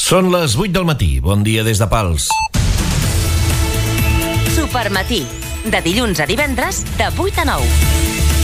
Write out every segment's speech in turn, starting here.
Són les 8 del matí. Bon dia des de Pals. Supermatí, de dilluns a divendres, de 8 a 9.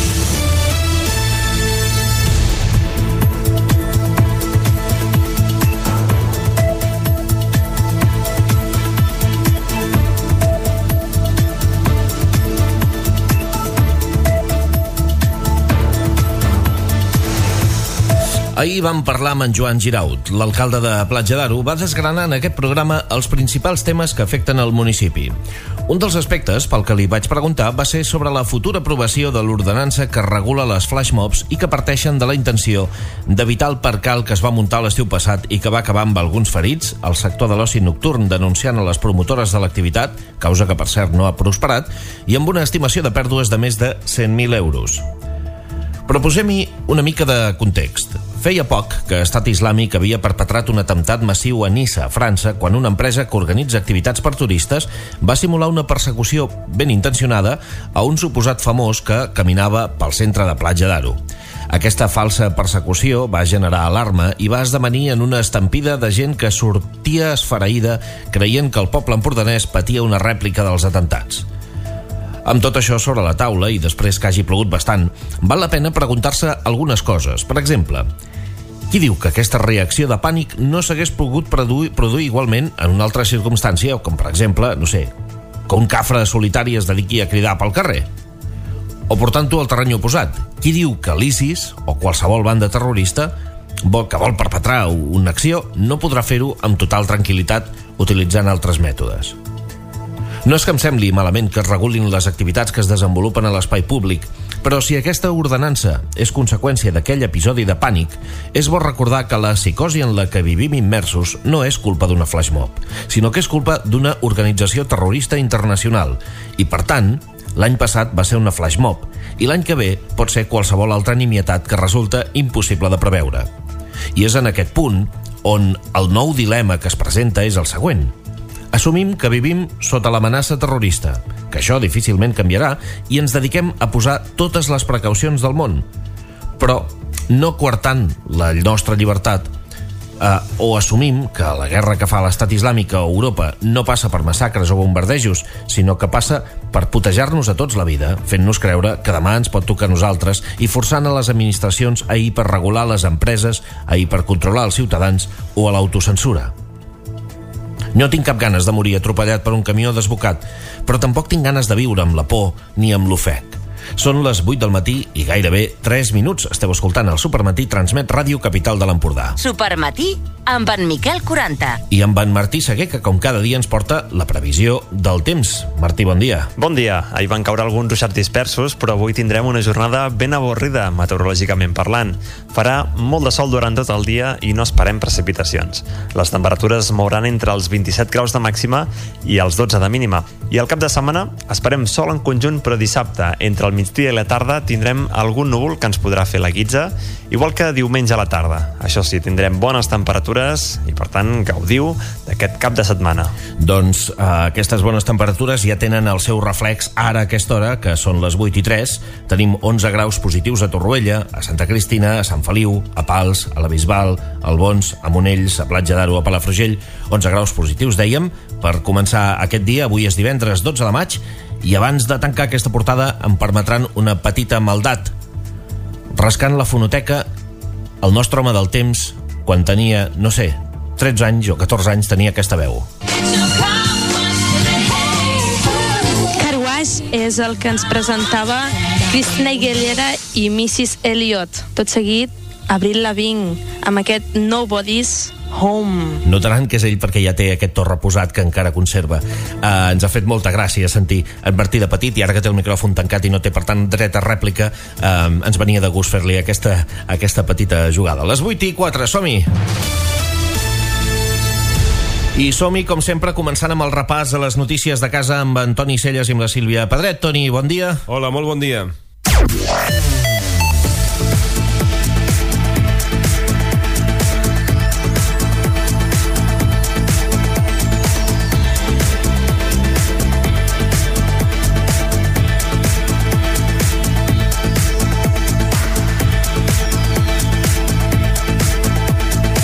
Ahir vam parlar amb en Joan Giraut. L'alcalde de Platja d'Aro va desgranar en aquest programa els principals temes que afecten el municipi. Un dels aspectes pel que li vaig preguntar va ser sobre la futura aprovació de l'ordenança que regula les flash mobs i que parteixen de la intenció d'evitar el percal que es va muntar l'estiu passat i que va acabar amb alguns ferits, el sector de l'oci nocturn denunciant a les promotores de l'activitat, causa que per cert no ha prosperat, i amb una estimació de pèrdues de més de 100.000 euros. Però posem-hi una mica de context. Feia poc que Estat Islàmic havia perpetrat un atemptat massiu a Niça, França, quan una empresa que organitza activitats per turistes va simular una persecució ben intencionada a un suposat famós que caminava pel centre de Platja d'Aro. Aquesta falsa persecució va generar alarma i va esdevenir en una estampida de gent que sortia esfereïda creient que el poble empordanès patia una rèplica dels atemptats. Amb tot això sobre la taula, i després que hagi plogut bastant, val la pena preguntar-se algunes coses. Per exemple, qui diu que aquesta reacció de pànic no s'hagués pogut produir igualment en una altra circumstància, com per exemple, no sé, que un cafre solitari es dediqui a cridar pel carrer? O portant-ho al terreny oposat, qui diu que l'ISIS, o qualsevol banda terrorista, que vol perpetrar una acció, no podrà fer-ho amb total tranquil·litat utilitzant altres mètodes? No és que em sembli malament que es regulin les activitats que es desenvolupen a l'espai públic, però si aquesta ordenança és conseqüència d'aquell episodi de pànic, és bo recordar que la psicosi en la que vivim immersos no és culpa d'una flash mob, sinó que és culpa d'una organització terrorista internacional. I, per tant, l'any passat va ser una flash mob, i l'any que ve pot ser qualsevol altra nimietat que resulta impossible de preveure. I és en aquest punt on el nou dilema que es presenta és el següent. Assumim que vivim sota l'amenaça terrorista, que això difícilment canviarà, i ens dediquem a posar totes les precaucions del món, però no coartant la nostra llibertat, o assumim que la guerra que fa l'Estat Islàmic a Europa no passa per massacres o bombardejos, sinó que passa per putejar-nos a tots la vida, fent-nos creure que demà ens pot tocar a nosaltres i forçant a les administracions a ir per regular les empreses, a ir per controlar els ciutadans o a l'autocensura. No tinc cap ganes de morir atropellat per un camió desbocat, però tampoc tinc ganes de viure amb la por ni amb l'ofec. Són les 8 del matí i gairebé 3 minuts. Esteu escoltant el Supermatí, transmet Ràdio Capital de l'Empordà. Supermatí amb en Miquel 40. I amb en Martí Seguer, que com cada dia ens porta la previsió del temps. Martí, bon dia. Bon dia. Ahir van caure alguns ruixats dispersos, però avui tindrem una jornada ben avorrida, meteorològicament parlant. Farà molt de sol durant tot el dia i no esperem precipitacions. Les temperatures mouran entre els 27 graus de màxima i els 12 de mínima. I al cap de setmana esperem sol en conjunt, però dissabte, entre el migdia i la tarda, tindrem algun núvol que ens podrà fer la guitza, igual que diumenge a la tarda. Això sí, tindrem bones temperatures i, per tant, gaudiu d'aquest cap de setmana. Doncs aquestes bones temperatures ja tenen el seu reflex ara a aquesta hora, que són les 8:03. Tenim 11 graus positius a Torroella, a Santa Cristina, a Sant Feliu, a Pals, a la Bisbal, a Albons, a Monells, a Platja d'Aro, a Palafrugell. 11 graus positius, dèiem, per començar aquest dia. Avui és divendres 12 de maig i abans de tancar aquesta portada em permetran una petita maldat. Rascant la fonoteca, el nostre home del temps, quan tenia, no sé, 13 anys o 14 anys, tenia aquesta veu. Car Wash és el que ens presentava Christina Aguilera i Mrs. Elliot. Tot seguit, Avril Lavigne, amb aquest Nobody's Home. Notaran que és ell perquè ja té aquest to reposat que encara conserva. Ens ha fet molta gràcia sentir en Martí de petit, i ara que té el micròfon tancat i no té per tant dret a rèplica, ens venia de gust fer-li aquesta petita jugada. Les 8:04, som-hi! I som-hi, com sempre, començant amb el repàs de les notícies de casa amb en Toni Celles i amb la Sílvia Pedret. Toni, bon dia. Hola, molt bon dia.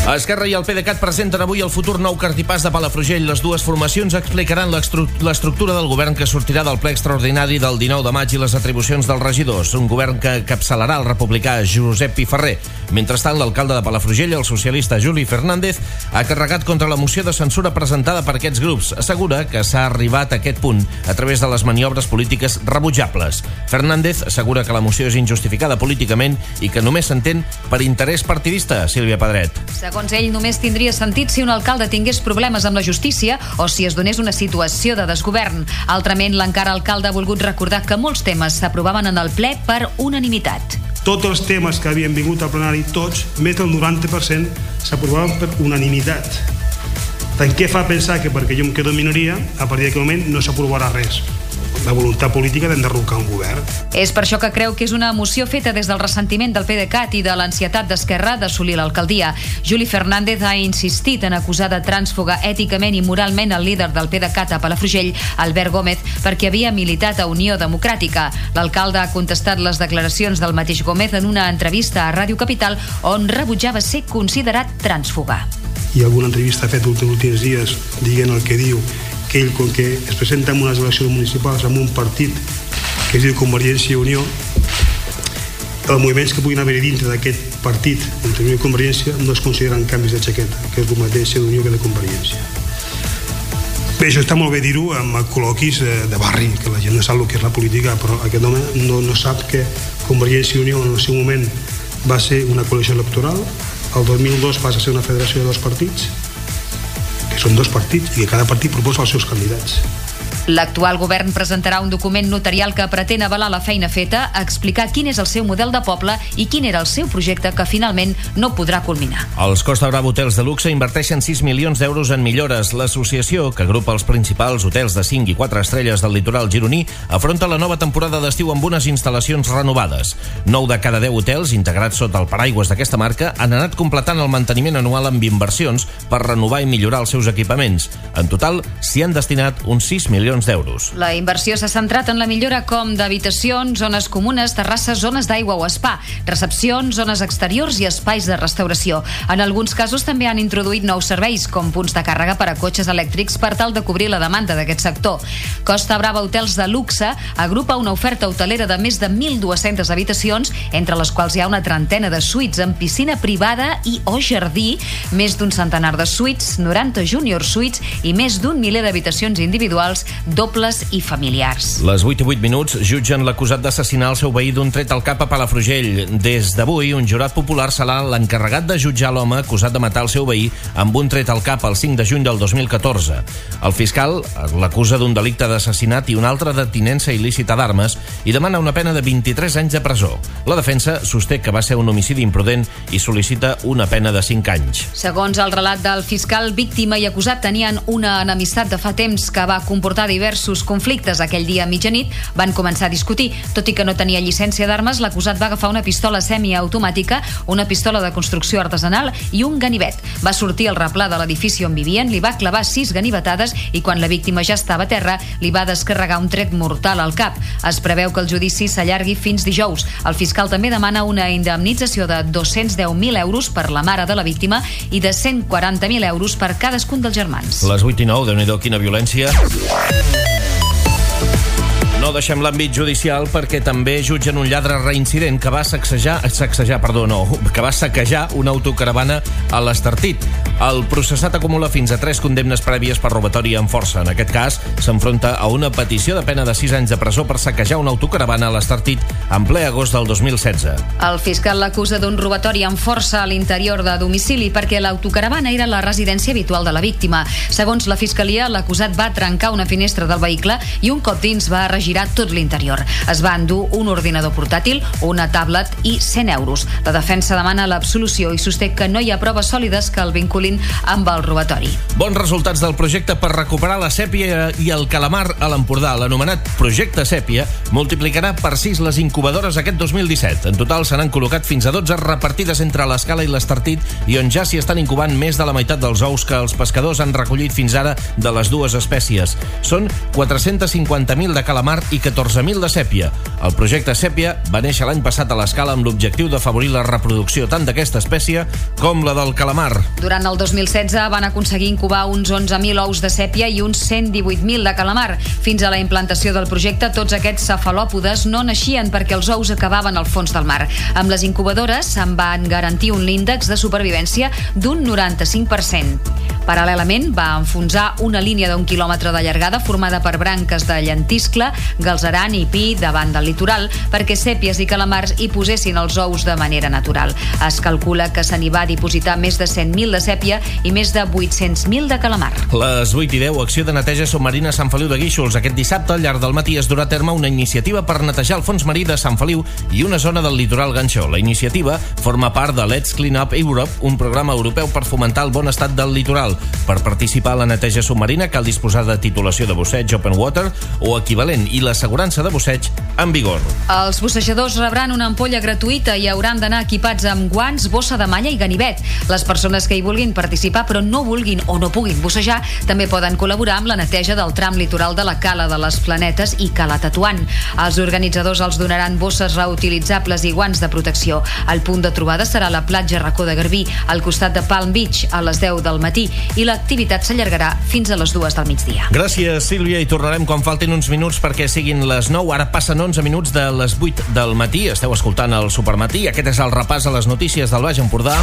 Esquerra i el PDeCAT presenten avui el futur nou cartipàs de Palafrugell. Les dues formacions explicaran l'estructura del govern que sortirà del ple extraordinari del 19 de maig i les atribucions dels regidors. Un govern que encapçalarà el republicà Josep Piferrer. Mentrestant, l'alcalde de Palafrugell, el socialista Juli Fernández, ha carregat contra la moció de censura presentada per aquests grups. Assegura que s'ha arribat a aquest punt a través de les maniobres polítiques rebutjables. Fernández assegura que la moció és injustificada políticament i que només s'entén per interès partidista. Sílvia Pedret. Segons ell, només tindria sentit si un alcalde tingués problemes amb la justícia o si es donés una situació de desgovern. Altrament, l'encara alcalde ha volgut recordar que molts temes s'aprovaven en el ple per unanimitat. Tots els temes que havien vingut al plenari, tots, més del 90%, s'aprovaven per unanimitat. Tant què fa pensar que perquè jo em quedo en minoria, a partir d'aquest moment no s'aprovarà res? La voluntat política d'enderrocar un govern. És per això que creu que és una moció feta des del ressentiment del PDeCAT i de l'ansietat d'Esquerra d'assolir l'alcaldia. Juli Fernández ha insistit en acusar de trànsfuga èticament i moralment el líder del PDeCAT a Palafrugell, Albert Gómez, perquè havia militat a Unió Democràtica. L'alcalde ha contestat les declaracions del mateix Gómez en una entrevista a Ràdio Capital on rebutjava ser considerat trànsfuga. I alguna entrevista ha fet els últims dies dient el que diu, que ell, com que es presenta en unes eleccions municipals amb un partit que es diu Convergència i Unió, els moviments que puguin haver dintre d'aquest partit, entre Unió i Convergència, no es consideren canvis de xaqueta, que és el mateix ser d'Unió que de Convergència. Bé, això està molt bé dir-ho amb col·loquis de barri, que la gent no sap el que és la política, però aquest home no sap que Convergència i Unió en el seu moment va ser una coalició electoral, el 2002 passa a ser una federació de dos partits, que són dos partits i que cada partit proposa els seus candidats. L'actual govern presentarà un document notarial que pretén avalar la feina feta, explicar quin és el seu model de poble i quin era el seu projecte que finalment no podrà culminar. Els Costa Brava Hotels de luxe inverteixen 6 milions d'euros en millores. L'associació, que agrupa els principals hotels de 5 i 4 estrelles del litoral gironí, afronta la nova temporada d'estiu amb unes instal·lacions renovades. 9 de cada 10 hotels integrats sota el paraigües d'aquesta marca han anat completant el manteniment anual amb inversions per renovar i millorar els seus equipaments. En total, s'hi han destinat uns 6 milions d'euros. La inversió s'ha centrat en la millora com d'habitacions, zones comunes, terrasses, zones d'aigua o spa, recepcions, zones exteriors i espais de restauració. En alguns casos també han introduït nous serveis, com punts de càrrega per a cotxes elèctrics per tal de cobrir la demanda d'aquest sector. Costa Brava Hotels de luxe agrupa una oferta hotelera de més de 1.200 habitacions, entre les quals hi ha una trentena de suites amb piscina privada i o jardí, més d'un centenar de suites, 90 junior suites i més d'un miler d'habitacions individuals, dobles i familiars. Les 8:08 jutgen l'acusat d'assassinar el seu veí d'un tret al cap a Palafrugell. Des d'avui, un jurat popular serà l'encarregat de jutjar l'home acusat de matar el seu veí amb un tret al cap el 5 de juny del 2014. El fiscal l'acusa d'un delicte d'assassinat i un altre de tinença il·lícita d'armes i demana una pena de 23 anys de presó. La defensa sosté que va ser un homicidi imprudent i sol·licita una pena de 5 anys. Segons el relat del fiscal, víctima i acusat tenien una enemistat de fa temps que va comportar diversos conflictes. Aquell dia a mitjanit van començar a discutir. Tot i que no tenia llicència d'armes, l'acusat va agafar una pistola semiautomàtica, una pistola de construcció artesanal i un ganivet. Va sortir al replà de l'edifici on vivien, li va clavar 6 ganivetades i quan la víctima ja estava a terra li va descarregar un tret mortal al cap. Es preveu que el judici s'allargui fins dijous. El fiscal també demana una indemnització de 210.000 euros per la mare de la víctima i de 140.000 euros per cadascun dels germans. Les 8:09, Déu-n'hi-do, quina violència. No deixem l'àmbit judicial perquè també jutgen un lladre reincident que va saquejar una autocaravana a l'Estartit. El processat acumula fins a 3 condemnes prèvies per robatori amb força. En aquest cas, s'enfronta a una petició de pena de 6 anys de presó per saquejar una autocaravana a l'Estartit en ple agost del 2016. El fiscal l'acusa d'un robatori amb força a l'interior de domicili perquè l'autocaravana era la residència habitual de la víctima. Segons la fiscalia, l'acusat va trencar una finestra del vehicle i un cop dins va regirar tot l'interior. Es va endur un ordinador portàtil, una tablet i 100 euros. La defensa demana l'absolució i sosté que no hi ha proves sòlides que el vinculin amb el robatori. Bons resultats del projecte per recuperar la sèpia i el calamar a l'Empordà. L'anomenat Projecte Sèpia multiplicarà per 6 les incubadores aquest 2017. En total se n'han col·locat fins a 12 repartides entre l'Escala i l'Estartit i on ja s'hi estan incubant més de la meitat dels ous que els pescadors han recollit fins ara de les dues espècies. Són 450.000 de calamar i 14.000 de sèpia. El projecte Sèpia va néixer l'any passat a l'Escala amb l'objectiu d'afavorir la reproducció tant d'aquesta espècie com la del calamar. Durant el 2016 van aconseguir incubar uns 11.000 ous de sèpia i uns 118.000 de calamar. Fins a la implantació del projecte, tots aquests cefalòpodes no naixien perquè els ous acabaven al fons del mar. Amb les incubadores se'n van garantir un índex de supervivència d'un 95%. Paral·lelament, va enfonsar una línia d'1 quilòmetre de llargada formada per branques de llentiscle, galceran i pi davant del litoral perquè sèpies i calamars hi posessin els ous de manera natural. Es calcula que se n'hi va dipositar més de 100.000 de sèpia i més de 800.000 de calamar. Les 8:10, acció de neteja submarina a Sant Feliu de Guíxols. Aquest dissabte, al llarg del matí, es durà a terme una iniciativa per netejar el fons marí de Sant Feliu i una zona del litoral ganxó. La iniciativa forma part de Let's Clean Up Europe, un programa europeu per fomentar el bon estat del litoral. Per participar a la neteja submarina cal disposar de titulació de busseig Open Water o equivalent i l'assegurança de busseig en vigor. Els bussejadors rebran una ampolla gratuïta i hauran d'anar equipats amb guants, bossa de malla i ganivet. Les persones que hi vulguin participar però no vulguin o no puguin bussejar també poden col·laborar amb la neteja del tram litoral de la Cala de les Planetes i Cala Tatuant. Els organitzadors els donaran bosses reutilitzables i guants de protecció. El punt de trobada serà la platja Racó de Garbí, al costat de Palm Beach, a les 10 del matí, i l'activitat s'allargarà fins a les 2 del migdia. Gràcies, Sílvia, i tornarem quan faltin uns minuts perquè siguin les 9. Ara passen 11 minuts de les 8 del matí. Esteu escoltant el Supermatí. Aquest és el repàs a les notícies del Baix Empordà,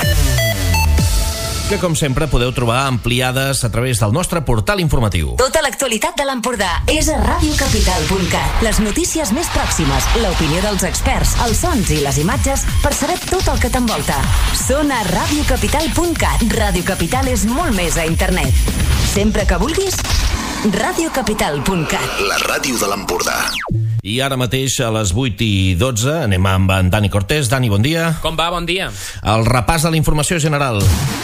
que, com sempre, podeu trobar ampliades a través del nostre portal informatiu. Tota l'actualitat de l'Empordà és a radiocapital.cat. Les notícies més pròximes, l'opinió dels experts, els sons i les imatges per saber tot el que t'envolta. Són a radiocapital.cat. Ràdio Capital és molt més a internet. Sempre que vulguis, radiocapital.cat. La ràdio de l'Empordà. I ara mateix, a les 8:12, anem amb en Dani Cortés. Dani, bon dia. Com va? Bon dia. El repàs de la informació general.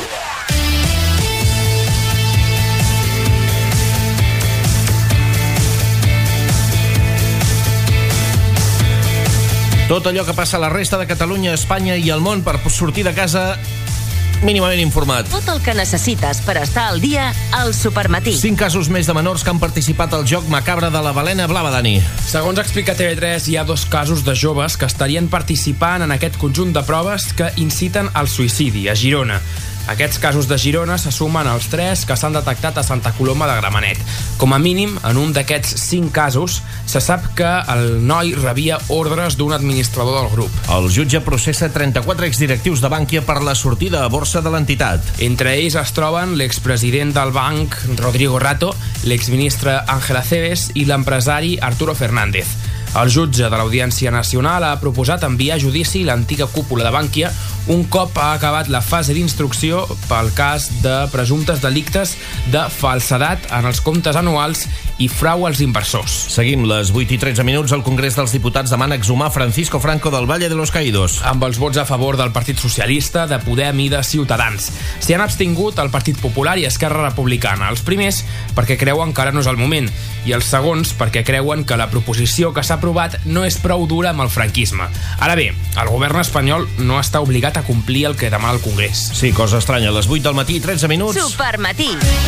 Tot allò que passa a la resta de Catalunya, Espanya i el món per sortir de casa mínimament informat. Tot el que necessites per estar al dia al Supermatí. 5 casos més de menors que han participat al joc macabre de la balena blava, Dani. Segons explica TV3, hi ha 2 casos de joves que estarien participant en aquest conjunt de proves que inciten al suïcidi a Girona. Aquests casos de Girona se sumen als 3 que s'han detectat a Santa Coloma de Gramenet. Com a mínim, en un d'aquests 5 casos, se sap que el noi rebia ordres d'un administrador del grup. El jutge processa 34 exdirectius de Bankia per la sortida a borsa de l'entitat. Entre ells es troben l'expresident del banc, Rodrigo Rato, l'exministre Ángel Acebes i l'empresari Arturo Fernández. El jutge de l'Audiència Nacional ha proposat enviar a judici l'antiga cúpula de Bankia un cop ha acabat la fase d'instrucció pel cas de presumptes delictes de falsedat en els comptes anuals i frau als inversors. Seguim les 8:13 minuts. El Congrés dels Diputats demana exhumar Francisco Franco del Valle de los Caídos. Amb els vots a favor del Partit Socialista, de Podem i de Ciutadans. S'hi han abstingut el Partit Popular i Esquerra Republicana. Els primers perquè creuen que ara no és el moment i els segons perquè creuen que la proposició que s'ha aprovat no és prou dura amb el franquisme. Ara bé, el govern espanyol no està obligat a complir el que demana el Congrés. Sí, cosa estranya. A les 8 del matí, 13 minuts. Supermatí.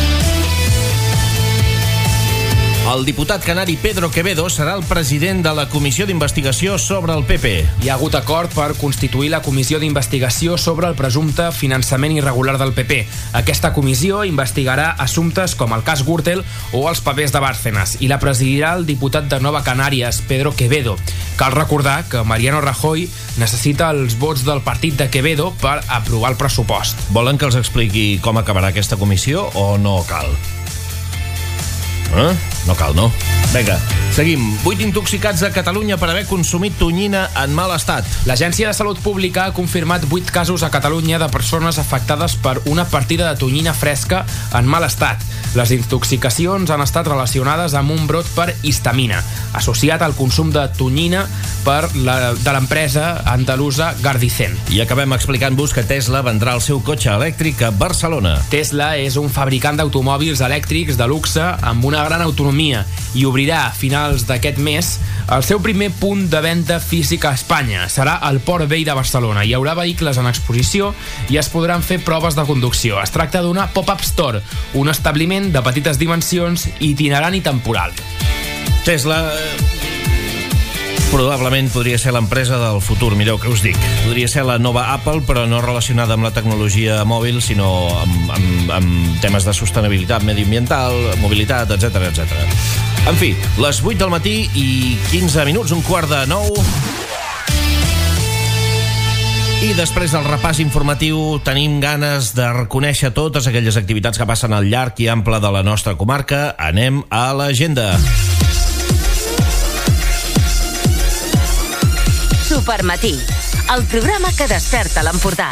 El diputat canari Pedro Quevedo serà el president de la Comissió d'Investigació sobre el PP. Hi ha hagut acord per constituir la Comissió d'Investigació sobre el presumpte finançament irregular del PP. Aquesta comissió investigarà assumptes com el cas Gürtel o els papers de Bárcenas i la presidirà el diputat de Nova Canàries, Pedro Quevedo. Cal recordar que Mariano Rajoy necessita els vots del partit de Quevedo per aprovar el pressupost. Volen que els expliqui com acabarà aquesta comissió o no cal? No cal, no? Vinga, seguim. 8 intoxicats a Catalunya per haver consumit tonyina en mal estat. L'Agència de Salut Pública ha confirmat 8 casos a Catalunya de persones afectades per una partida de tonyina fresca en mal estat. Les intoxicacions han estat relacionades amb un brot per histamina, associat al consum de tonyina de l'empresa andalusa Gardicen. I acabem explicant-vos que Tesla vendrà el seu cotxe elèctric a Barcelona. Tesla és un fabricant d'automòbils elèctrics de luxe amb una gran autonomia i obrirà a finals d'aquest mes el seu primer punt de venda físic a Espanya. Serà al Port Vell de Barcelona. Hi haurà vehicles en exposició i es podran fer proves de conducció. Es tracta d'una pop-up store, un establiment de petites dimensions, itinerant i temporal. Tesla probablement podria ser l'empresa del futur, mireu què us dic. Podria ser la nova Apple, però no relacionada amb la tecnologia mòbil, sinó amb temes de sostenibilitat mediambiental, mobilitat, etc etc. En fi, les 8 del matí i 15 minuts, 8:45. I després del repàs informatiu tenim ganes de reconèixer totes aquelles activitats que passen al llarg i ample de la nostra comarca. Anem a l'agenda. Supermatí, el programa que desperta l'Empordà.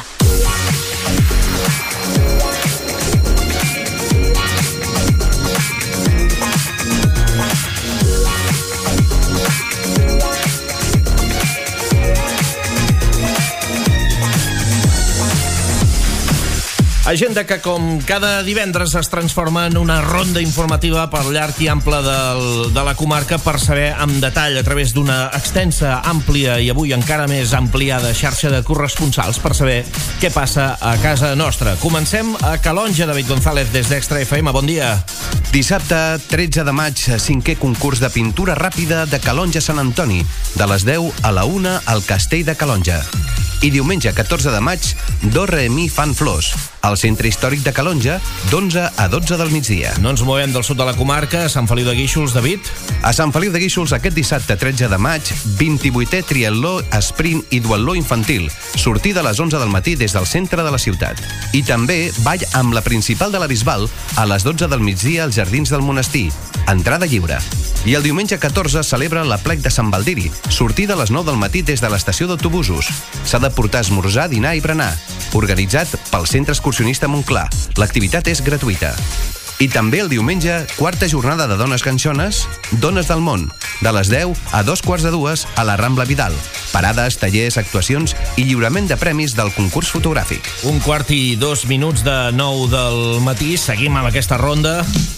Agenda que, com cada divendres, es transforma en una ronda informativa per llarg i ample de la comarca per saber amb detall, a través d'una extensa, àmplia i avui encara més ampliada xarxa de corresponsals, per saber què passa a casa nostra. Comencem a Calonge. David González, des d'Extra FM. Bon dia. Dissabte, 13 de maig, 5è concurs de pintura ràpida de Calonge Sant Antoni, de les 10 a la 1 al Castell de Calonge. I diumenge, 14 de maig, Do Re Mi Fan Flors, al Centre Històric de Calonge, d'11 a 12 del migdia. No ens movem del sud de la comarca, a Sant Feliu de Guíxols, David. A Sant Feliu de Guíxols, aquest dissabte, 13 de maig, 28è triatló, sprint i duatló infantil, sortida a les 11 del matí des del centre de la ciutat. I també ball amb la principal de la Bisbal a les 12 del migdia als Jardins del Monestir, entrada lliure. I el diumenge 14 celebra l'Aplec de Sant Baldiri, sortida a les 9 del matí des de l'estació d'autobusos. S'ha de portar esmorzar, dinar i berenar. Organitzat pel Centre Excursionista Montclar. L'activitat és gratuïta. I també el diumenge, 4a jornada de Dones Canxones, Dones del Món, de les 10 a 2:45 a la Rambla Vidal. Parades, tallers, actuacions i lliurament de premis del concurs fotogràfic. 1:02 de 9 del matí. Seguim amb aquesta ronda.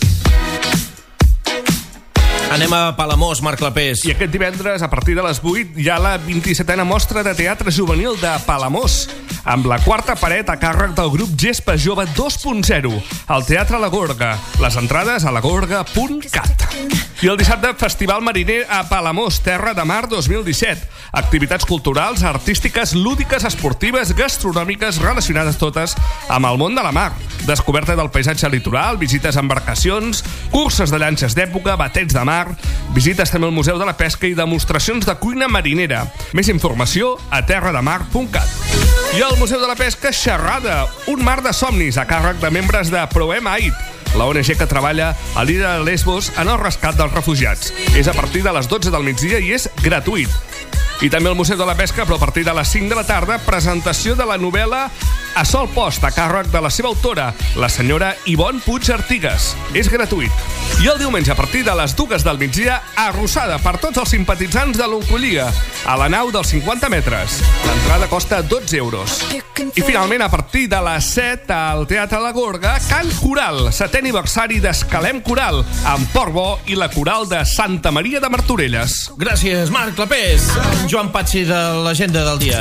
Anem a Palamós, Marc Clapés. I aquest divendres, a partir de les 8, hi ha la 27a mostra de teatre juvenil de Palamós, amb La quarta paret a càrrec del grup Gespa Jove 2.0, al Teatre La Gorga. Les entrades a lagorga.cat. I el dissabte, Festival Mariner a Palamós, Terra de Mar 2017. Activitats culturals, artístiques, lúdiques, esportives, gastronòmiques, relacionades totes amb el món de la mar. Descoberta del paisatge litoral, visites a embarcacions, curses de llanxes d'època, batets de mar, visites també al Museu de la Pesca i demostracions de cuina marinera. Més informació a terrademar.cat. I al Museu de la Pesca, xerrada, un mar de somnis a càrrec de membres de Proem Ait, la ONG que treballa a l'illa de Lesbos en el rescat dels refugiats. És a partir de les 12 del migdia i és gratuït. I també al Museu de la Pesca, però a partir de les 5 de la tarda, presentació de la novel·la A Sol Post, a càrrec de la seva autora, la senyora Ivonne Puig Artigas. És gratuït. I el diumenge, a partir de les 2 del migdia, arrossada per tots els simpatitzants de l'Oncollia, a la nau dels 50 metres. L'entrada costa 12 euros. I finalment, a partir de les 7, al Teatre La Gorga, Cant Coral, 7è aniversari d'Escalem Coral, amb Portbó i la Coral de Santa Maria de Martorelles. Gràcies, Marc Clapés. Joan Patxi de l'agenda del dia.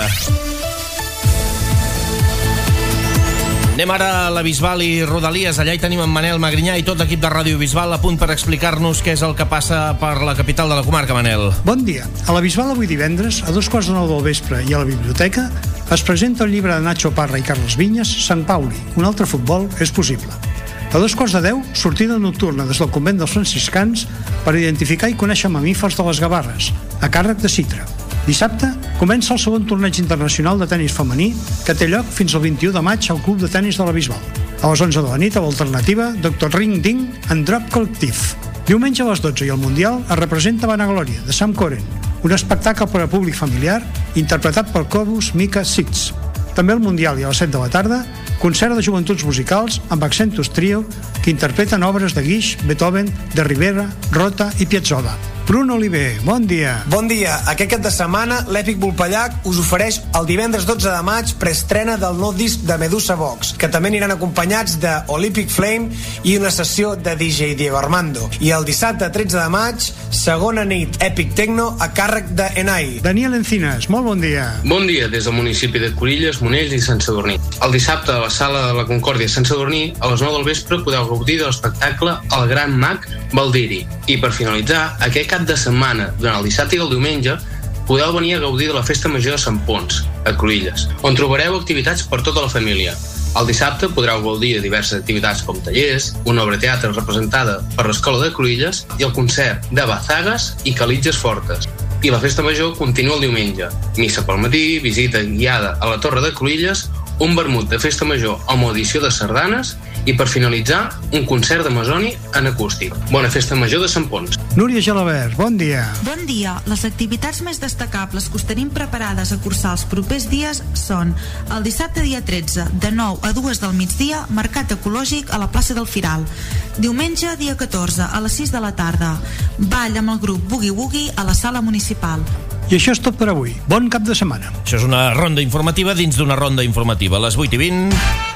Anem ara a la Bisbal i Rodalies. Allà hi tenim en Manel Magrinyà i tot l'equip de Ràdio Bisbal a punt per explicar-nos què és el que passa per la capital de la comarca, Manel. Bon dia. A la Bisbal avui divendres, a 2:15 del vespre i a la biblioteca, es presenta el llibre de Nacho Parra i Carles Vinyes, Sant Pauli, un altre futbol és possible. A 2:10, sortida nocturna des del convent dels franciscans per identificar i conèixer mamífers de les Gavarres, a càrrec de Citra. Dissabte comença el segon torneig internacional de tenis femení que té lloc fins al 21 de maig al Club de Tenis de la Bisbal. A les 11 de la nit, a l'alternativa, Dr. Ring Ding and Drop Collective. Diumenge a les 12 i al Mundial es representa Vanaglòria, de Sam Coren, un espectacle per a públic familiar interpretat pel Corvus Mika Sitz. També al Mundial i a les 7 de la tarda, concert de joventuts musicals amb Accentus Trio que interpreten obres de Guix, Beethoven, de Rivera, Rota i Piazzolla. Bruno Oliver, bon dia. Bon dia. Aquest cap de setmana, l'Èpic Volpellac us ofereix el divendres 12 de maig preestrena del nou disc de Medusa Vox, que també aniran acompanyats de Olympic Flame i una sessió de DJ Diego Armando. I el dissabte 13 de maig, segona nit Epic Techno a càrrec de Enai. Daniel Encinas, molt bon dia. Bon dia des del municipi de Curilles, Monells i Sant Sadurní. El dissabte a la sala de la Concòrdia Sant Sadurní, a les 9 del vespre podeu gaudir de l'espectacle El Gran Mag Baldiri. I per finalitzar, aquest cap de setmana, durant el dissabte i el diumenge, podeu venir a gaudir de la Festa Major de Sant Ponç, a Cruïlles, on trobareu activitats per tota la família. El dissabte podreu gaudir de diverses activitats com tallers, una obra de teatre representada per l'Escola de Cruïlles i el concert de Bazagues i Calitges Fortes. I la Festa Major continua el diumenge. Missa pel matí, visita guiada a la Torre de Cruïlles, un vermut de Festa Major amb audició de sardanes i, per finalitzar, un concert de Masoni en acústic. Bona Festa Major de Sant Ponç. Núria Gelabert, bon dia. Bon dia. Les activitats més destacables que us tenim preparades a cursar els propers dies són el dissabte dia 13, de 9 a 2 del migdia, mercat ecològic a la plaça del Firal. Diumenge, dia 14, a les 6 de la tarda, ball amb el grup Boogie Woogie a la sala municipal. I això és tot per avui. Bon cap de setmana. Això és una ronda informativa dins d'una ronda informativa. A les 8:20...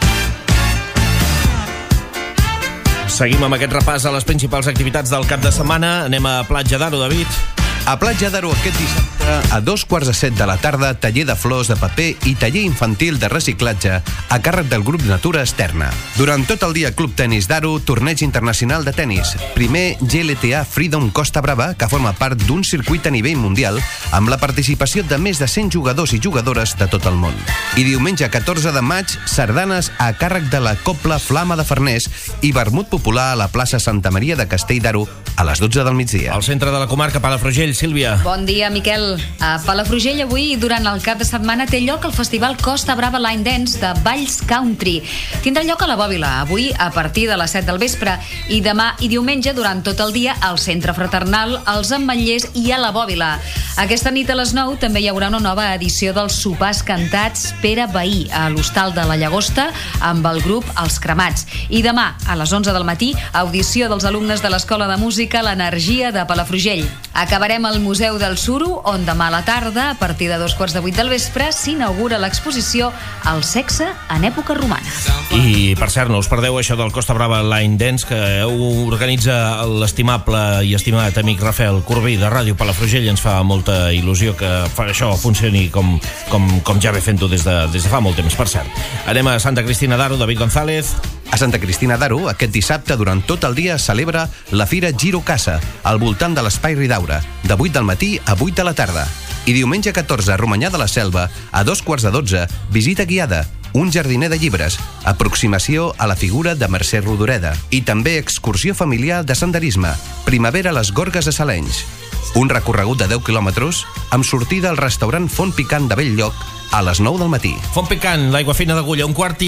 Seguim amb aquest repàs a les principals activitats del cap de setmana. Anem a Platja d'Aro, David. A Platja d'Aro aquest dissabte, a 2:45 de la tarda, taller de flors de paper i taller infantil de reciclatge a càrrec del grup Natura Externa. Durant tot el dia, Club Tenis d'Aro, torneig internacional de tenis. Primer GLTA Freedom Costa Brava, que forma part d'un circuit a nivell mundial amb la participació de més de 100 jugadors i jugadores de tot el món. I diumenge 14 de maig, sardanes a càrrec de la Copla Flama de Farners i vermut popular a la plaça Santa Maria de Castell d'Aro a les 12 del migdia. Al centre de la comarca, Palafrugell, Sílvia. Bon dia, Miquel. A Palafrugell avui, durant el cap de setmana, té lloc el Festival Costa Brava Line Dance de Valls Country. Tindrà lloc a la Bòbila, avui a partir de les 7 del vespre, i demà i diumenge, durant tot el dia, al Centre Fraternal, als Ametllers i a la Bòbila. Aquesta nit a les 9 també hi haurà una nova edició dels sopars cantats Pere Bahí a l'Hostal de la Llagosta amb el grup Els Cremats. I demà, a les 11 del matí, audició dels alumnes de l'Escola de Música L'Energia de Palafrugell. Acabarem al Museu del Suro, on demà a la tarda, a partir de 2:45 del vespre, s'inaugura l'exposició El sexe en època romana. I, per cert, no us perdeu això del Costa Brava Line Dance, que organitza l'estimable i estimat amic Rafael Corbí de Ràdio Palafrugell. Ens fa molta il·lusió que això funcioni com ja ve fent-ho des de fa molt temps, per cert. Anem a Santa Cristina d'Aro, David González. A Santa Cristina d'Aro, aquest dissabte, durant tot el dia, celebra la Fira Giro Casa, al voltant de l'Espai Ridaura, de 8 del matí a 8 de la tarda. I diumenge 14, a Romanyà de la Selva, a 2:15, visita guiada, un jardiner de llibres, aproximació a la figura de Mercè Rodoreda i també excursió familiar de senderisme, primavera a les Gorgues de Salenys. Un recorregut de 10 quilòmetres amb sortida al restaurant Font Picant de Belllloc a les 9 del matí. Font Picant, l'aigua fina d'Agulla,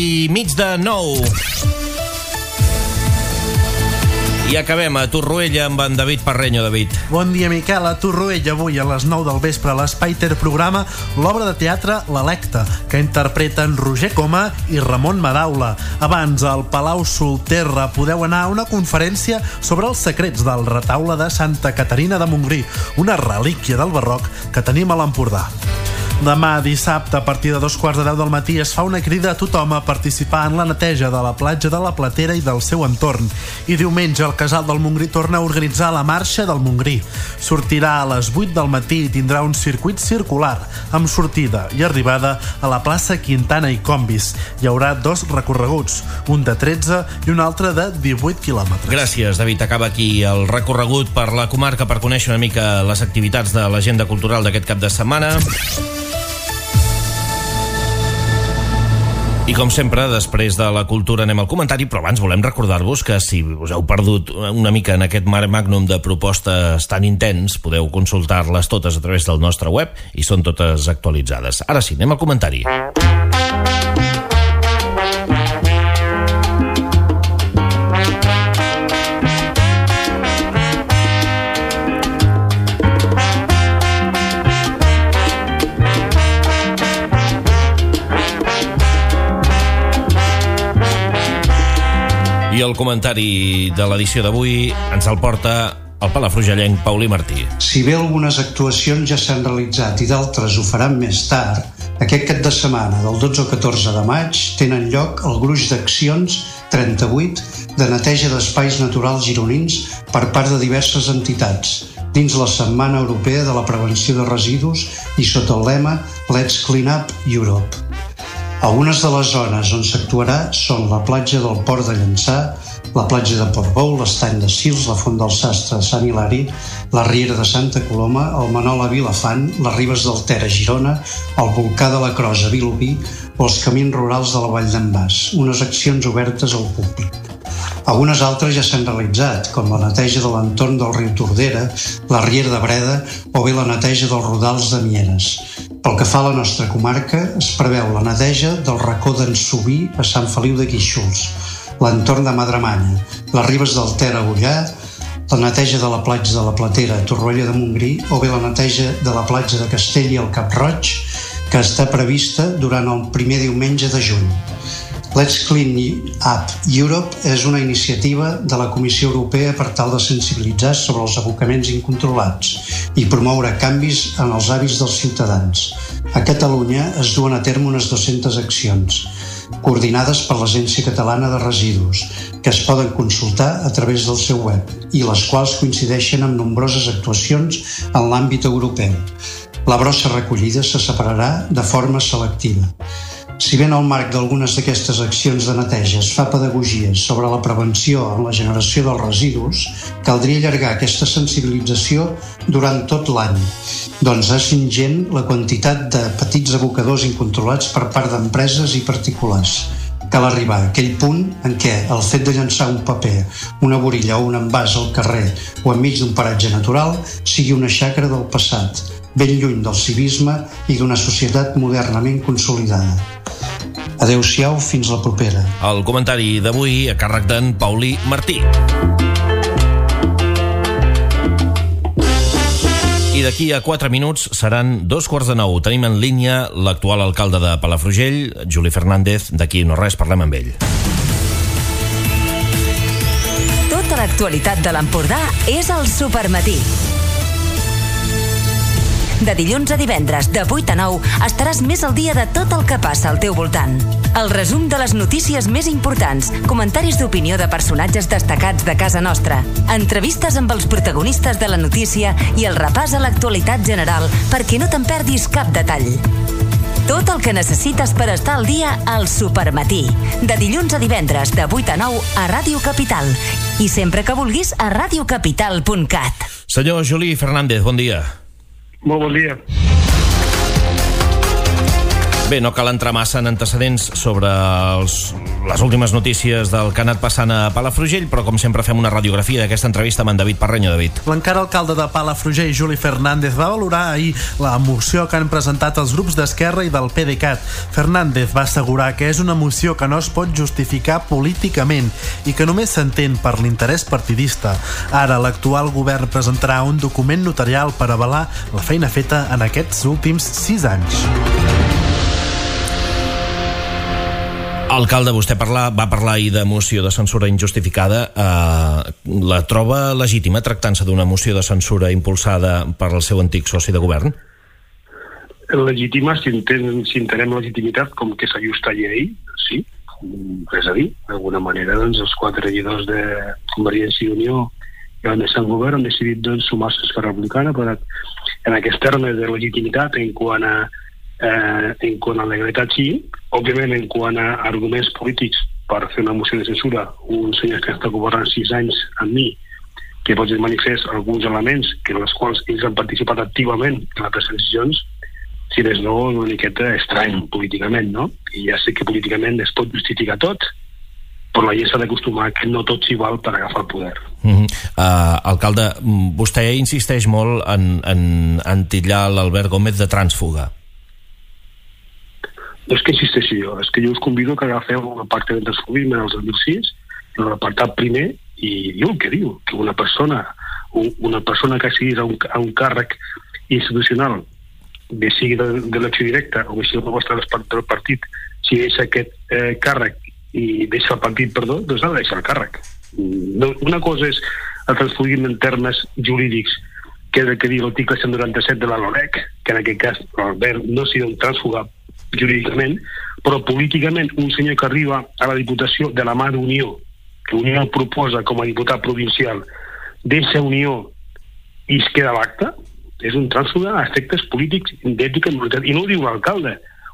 8:15. I acabem a Torroella amb en David Parreño. David. Bon dia, Miquel. A Torroella avui a les 9 del vespre a l'Espai Ter programa l'obra de teatre L'Electa, que interpreten Roger Coma i Ramon Madaula. Abans, al Palau Solterra podeu anar a una conferència sobre els secrets del retaule de Santa Caterina de Montgrí, una relíquia del barroc que tenim a l'Empordà. Demà, dissabte, a partir de 2:15 del matí, es fa una crida a tothom a participar en la neteja de la platja de la Platera i del seu entorn. I diumenge, el Casal del Montgrí torna a organitzar la Marxa del Montgrí. Sortirà a les 8 del matí i tindrà un circuit circular, amb sortida i arribada a la plaça Quintana i Combis. Hi haurà 2 recorreguts, un de 13 i un altre de 18 quilòmetres. Gràcies, David. Acaba aquí el recorregut per la comarca per conèixer una mica les activitats de l'agenda cultural d'aquest cap de setmana. I com sempre, després de la cultura anem al comentari, però abans volem recordar-vos que si us heu perdut una mica en aquest mare magnum de propostes tan intens, podeu consultar-les totes a través del nostre web i són totes actualitzades. Ara sí, anem al comentari. I el comentari de l'edició d'avui ens el porta el palafrugellenc Paulí Martí. Si bé algunes actuacions ja s'han realitzat i d'altres ho faran més tard, aquest cap de setmana, del 12 al 14 de maig, tenen lloc el gruix d'accions 38 de neteja d'espais naturals gironins per part de diverses entitats, dins la Setmana Europea de la Prevenció de Residus i sota el lema Let's Clean Up Europe. Algunes de les zones on s'actuarà són la platja del Port de Llançà, la platja de Portbou, l'Estany de Sils, la Font del Sastre de Sant Hilari, la Riera de Santa Coloma, el Manol a Vilafant, les Ribes del Ter a Girona, el Volcà de la Cros a Vilobí o els camins rurals de la Vall d'en Bas, unes accions obertes al públic. Algunes altres ja s'han realitzat, com la neteja de l'entorn del riu Tordera, la Riera de Breda o bé la neteja dels rodals de Mieres. Pel que fa a la nostra comarca, es preveu la neteja del racó d'en Subí a Sant Feliu de Guíxols, l'entorn de Madremanya, les Ribes del Ter a Ullà, la neteja de la platja de la Platera a Torroella de Montgrí o bé la neteja de la platja de Castell i el Cap Roig, que està prevista durant el primer diumenge de juny. Let's Clean Up Europe és una iniciativa de la Comissió Europea per tal de sensibilitzar sobre els abocaments incontrolats i promoure canvis en els hàbits dels ciutadans. A Catalunya es duen a terme unes 200 accions, coordinades per l'Agència Catalana de Residus, que es poden consultar a través del seu web i les quals coincideixen amb nombroses actuacions en l'àmbit europeu. La brossa recollida se separarà de forma selectiva. Si bé en el marc d'algunes d'aquestes accions de neteja es fa pedagogia sobre la prevenció en la generació dels residus, caldria allargar aquesta sensibilització durant tot l'any, doncs és ingent la quantitat de petits abocadors incontrolats per part d'empreses i particulars. Cal arribar a aquell punt en què el fet de llançar un paper, una borilla o un envàs al carrer o enmig d'un paratge natural sigui una xacra del passat, ben lluny del civisme i d'una societat modernament consolidada. Adéu-siau, fins la propera. El comentari d'avui a càrrec d'en Paulí Martí. I d'aquí a 4 minuts seran 2:15. Tenim en línia l'actual alcalde de Palafrugell, Juli Fernández. D'aquí no res, parlem amb ell. Tota l'actualitat de l'Empordà és al Supermatí. De dilluns a divendres, de 8 a 9, estaràs més al dia de tot el que passa al teu voltant. El resum de les notícies més importants, comentaris d'opinió de personatges destacats de casa nostra, entrevistes amb els protagonistes de la notícia i el repàs a l'actualitat general perquè no te'n perdis cap detall. Tot el que necessites per estar al dia al Supermatí. De dilluns a divendres, de 8 a 9, a Ràdio Capital. I sempre que vulguis, a radiocapital.cat. Senyor Juli Fernández, bon dia. Molt bon dia. Bé, no cal entrar massa en antecedents sobre les últimes notícies del que ha anat passant a Palafrugell, però com sempre fem una radiografia d'aquesta entrevista amb en David Parreño. David. L'encara alcalde de Palafrugell, Juli Fernández, va valorar ahir la moció que han presentat els grups d'Esquerra i del PDeCAT. Fernández va assegurar que és una moció que no es pot justificar políticament i que només s'entén per l'interès partidista. Ara, l'actual govern presentarà un document notarial per avalar la feina feta en aquests últims 6 anys. Alcalde, vostè va parlar ahir de moció de censura injustificada. La troba legítima tractant-se d'una moció de censura impulsada per el seu antic soci de govern? Legítima, si entenem legitimitat com que s'ajusta a llei, sí. És a dir, d'alguna manera, doncs, els 4 regidors de Convergència i Unió que van estar en govern han decidit sumar-se a Esquerra Republicana, però en aquest terme de legitimitat en quant a legalitat sí, òbviament en quant a arguments polítics per fer una moció de censura, un senyor que està governant 6 anys amb mi, que posa de manifest alguns elements que en els quals ells han participat activament en les decisions, si més no, una miqueta estrany políticament, no? I ja sé que políticament es pot justificar tot, però la llei s'ha d'acostumar que no tot s'hi val per agafar el poder. Alcalde, vostè insisteix molt en titllar l'Albert Gómez de trànsfuga. No és que insisteixi jo, és que jo us convido que agafeu el pacte de transfobisme del 2006, en l'apartat primer, i diu el que diu, que una persona que accedís a un càrrec institucional, bé sigui d'elecció directa o bé sigui una proposta del partit, si deixa aquest càrrec i deixa el partit, doncs ha de deixar el càrrec. Una cosa és el transfobisme en termes jurídics, que és el que diu l'article 197 de la LOREC, que en aquest cas l'Albert no sigui un trànsfuga jurídicament, però políticament un senyor que arriba a la Diputació de la mà d'Unió, que Unió proposa com a diputat provincial, deixa Unió i es queda a l'acte, és un trànsfuga a efectes polítics d'ètica i moralitat. I no ho diu l'alcalde,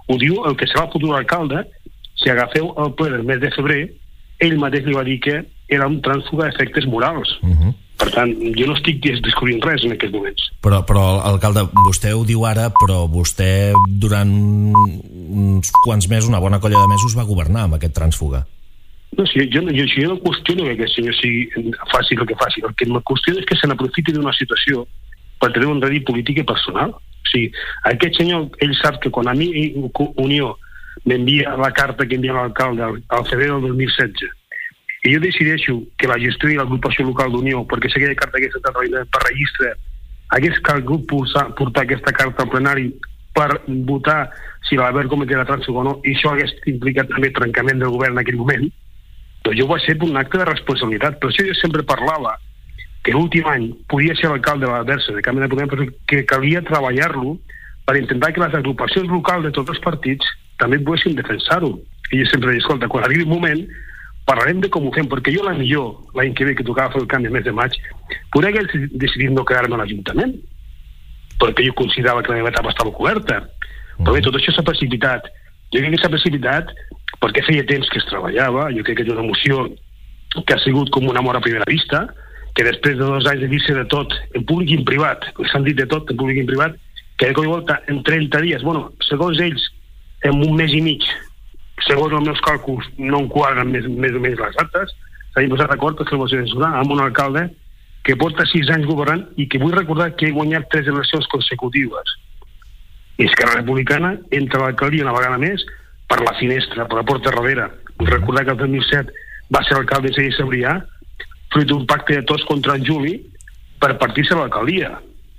ho diu el que serà el futur alcalde. Si agafeu el ple del mes de febrer, ell mateix li va dir que era un trànsfuga d'efectes morals. Per tant, jo no estic descobrint res en aquests moments. Però alcalde, vostè ho diu ara, però vostè durant uns quants mesos, una bona colla de mesos, va governar amb aquest trànsfuga. No, jo no qüestiono que aquest senyor faci el que faci. El que me qüestiono és que se n'aprofiti d'una situació per tenir un rèdit polític i personal. O sigui, aquest senyor, ell sap que quan a mi Unió m'envia la carta que envia l'alcalde al febrer del 2016 i jo decideixo que la gestió i l'agrupació local d'Unió, perquè sé que aquella carta que s'ha estat per registre, hagués calgut portar aquesta carta al plenari per votar si l'Albert cometia trànsfuga o no, i això hagués implicat també trencament del govern en aquell moment, doncs jo ho vaig fer per un acte de responsabilitat. Per això jo sempre parlava que l'últim any podia ser l'alcalde de l'Albert de Canvi de Podem, però que calia treballar-lo per intentar que les agrupacions locals de tots els partits també poguessin defensar-ho. I jo sempre dic, escolta, quan arribi un moment parlarem de com ho fem, perquè jo l'any que ve que tocava fer el canvi el mes de maig, poder haver decidit no quedar-me a l'Ajuntament, perquè jo considerava que la meva etapa estava coberta. Però bé, tot això s'ha precipitat. Jo crec que s'ha precipitat perquè feia temps que es treballava. Jo crec que és una moció que ha sigut com un amor a primera vista, que després de 2 anys de dir-se de tot, en públic i en privat, s'han dit de tot, en públic i en privat, que de cop i volta, en 30 dies, segons ells, en un mes i mig, segons els meus càlculs, no em quadren més o menys les dates, s'han posat d'acord per fer la censura amb un alcalde que porta 6 anys governant i que vull recordar que he guanyat 3 eleccions consecutives. I Esquerra Republicana entra a l'alcaldia una vegada més per la finestra, per la porta darrere. Vull recordar que el 2007 va ser l'alcalde de Sabrià, fruit d'un pacte de tots contra en Juli per partir-se a l'alcaldia.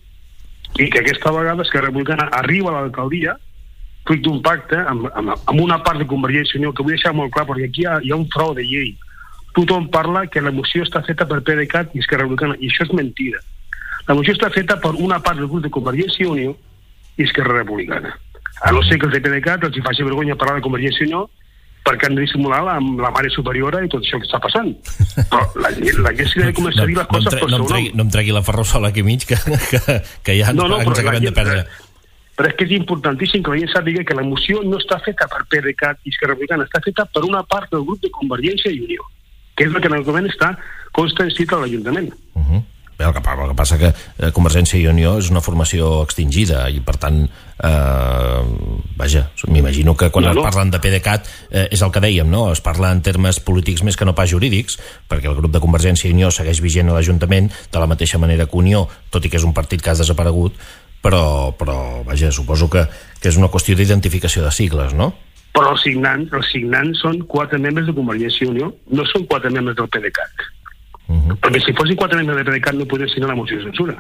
I que aquesta vegada Esquerra Republicana arriba a l'alcaldia fruit d'un pacte amb una part de Convergència i Unió, que vull deixar molt clar, perquè aquí hi ha un frau de llei. Tothom parla que la moció està feta per PDeCAT i Esquerra Republicana, i això és mentida. La moció està feta per una part del grup de Convergència i Unió i Esquerra Republicana. A no ser que els de PDeCAT els hi faci vergonya parlar de Convergència i Unió perquè han de dissimular amb la mare superiora i tot això que està passant. Però la gent s'hi ha de començar a dir les coses per seu nom. No em tregui la Ferrusola aquí mig, que ja ens acabem de perdre. Però és que és importantíssim que la gent sàpiga que la moció no està feta per PDeCAT i Esquerra Republicana, està feta per una part del grup de Convergència i Unió, que és la que en el moment consta inscrita a l'Ajuntament. Bé, el que passa que Convergència i Unió és una formació extingida i per tant m'imagino que quan parlen de PDeCAT és el que dèiem, no? Es parla en termes polítics més que no pas jurídics, perquè el grup de Convergència i Unió segueix vigent a l'Ajuntament de la mateixa manera que Unió, tot i que és un partit que ha desaparegut, però suposo que és una qüestió d'identificació de sigles, no? Però els signants són 4 membres de Convergència i Unió, no són 4 membres del PDeCAT. Perquè si fossin 4 membres del PDeCAT no podrien signar la moció de censura.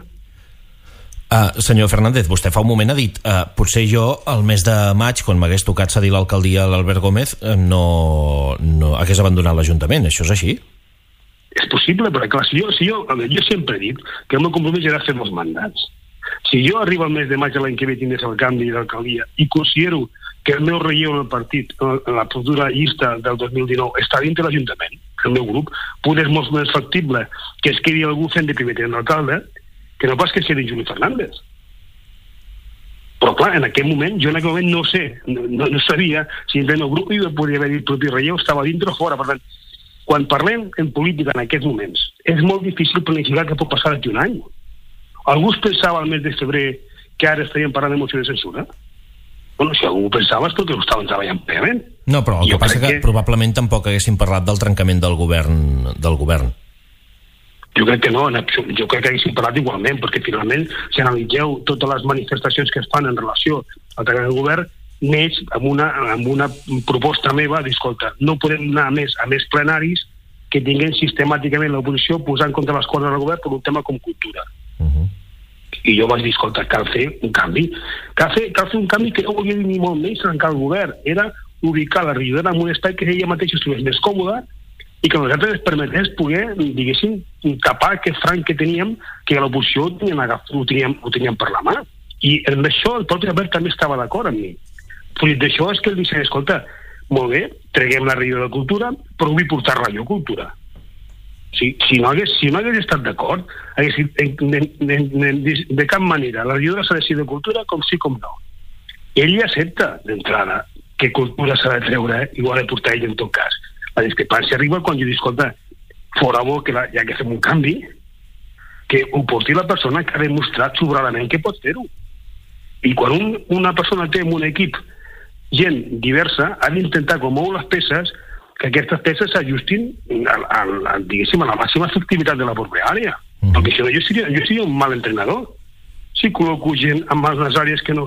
Senyor Fernández, vostè fa un moment ha dit potser jo el mes de maig, quan m'hagués tocat cedir l'alcaldia a l'Albert Gómez, no hagués abandonat l'Ajuntament. Això és així? És possible, però clar, jo sempre he dit que el meu compromís era fer 2 mandats. Si jo arribo al mes de maig de l'any que ve tindré el canvi d'alcaldia i considero que el meu relleu en el partit, en la futura llista del 2019, està dintre de l'Ajuntament, el meu grup, potser és molt més factible que es quedi algú fent de primer tenent d'alcalde que no pas que sigui Juli Fernández. Però clar, en aquell moment no sé, no sabia si entre el meu grup podria haver dit el propi relleu, estava dintre o fora. Per tant, quan parlem en política en aquests moments, és molt difícil planificar què pot passar d'aquí un any. Algú es pensava al mes de febrer que ara estaríem parlant de moció de censura? Bueno, si algú ho pensava és perquè ho estaven treballant previament. No, però el que passa que probablement tampoc haguéssim parlat del trencament del govern. Jo crec que no, jo crec que haguéssim parlat igualment, perquè finalment, si analitzeu totes les manifestacions que es fan en relació al trencament del govern, neix amb una proposta meva d'escolta, no podem anar a més plenaris que tinguin sistemàticament l'oposició posant contra les cordes del govern per un tema com cultura. I jo vaig dir, escolta, cal fer un canvi. Cal fer un canvi que no volia dir ni molt menys trencar el govern. Era ubicar la regidora en un espai que ella mateixa estigués més còmoda i que nosaltres ens permetés poder, diguéssim, tapar aquest franc que teníem, que l'oposició ho teníem per la mà. I en això el propi Albert també estava d'acord amb mi. Fruit d'això és que ell dice, escolta, molt bé, treguem la regidora de Cultura, però vull portar-la jo a Cultura. Si no hagués estat d'acord, hagués dit de cap manera, la regidora s'ha de ser de Cultura com sí com no. ell ja accepta d'entrada que cultura s'ha de treure i ho ha de portar ell en tot cas. La discrepància arriba quan jo dic, escolta, fora bo que ja que fem un canvi, que ho porti la persona que ha demostrat sobradament que pot fer-ho. I quan una persona té en un equip gent diversa, ha d'intentar, com mou les peces, que aquestes peces s'ajustin diguéssim, a la màxima efectivitat de la pròpia àrea. Perquè si no, jo seria un mal entrenador. Si col·loco gent en unes àrees que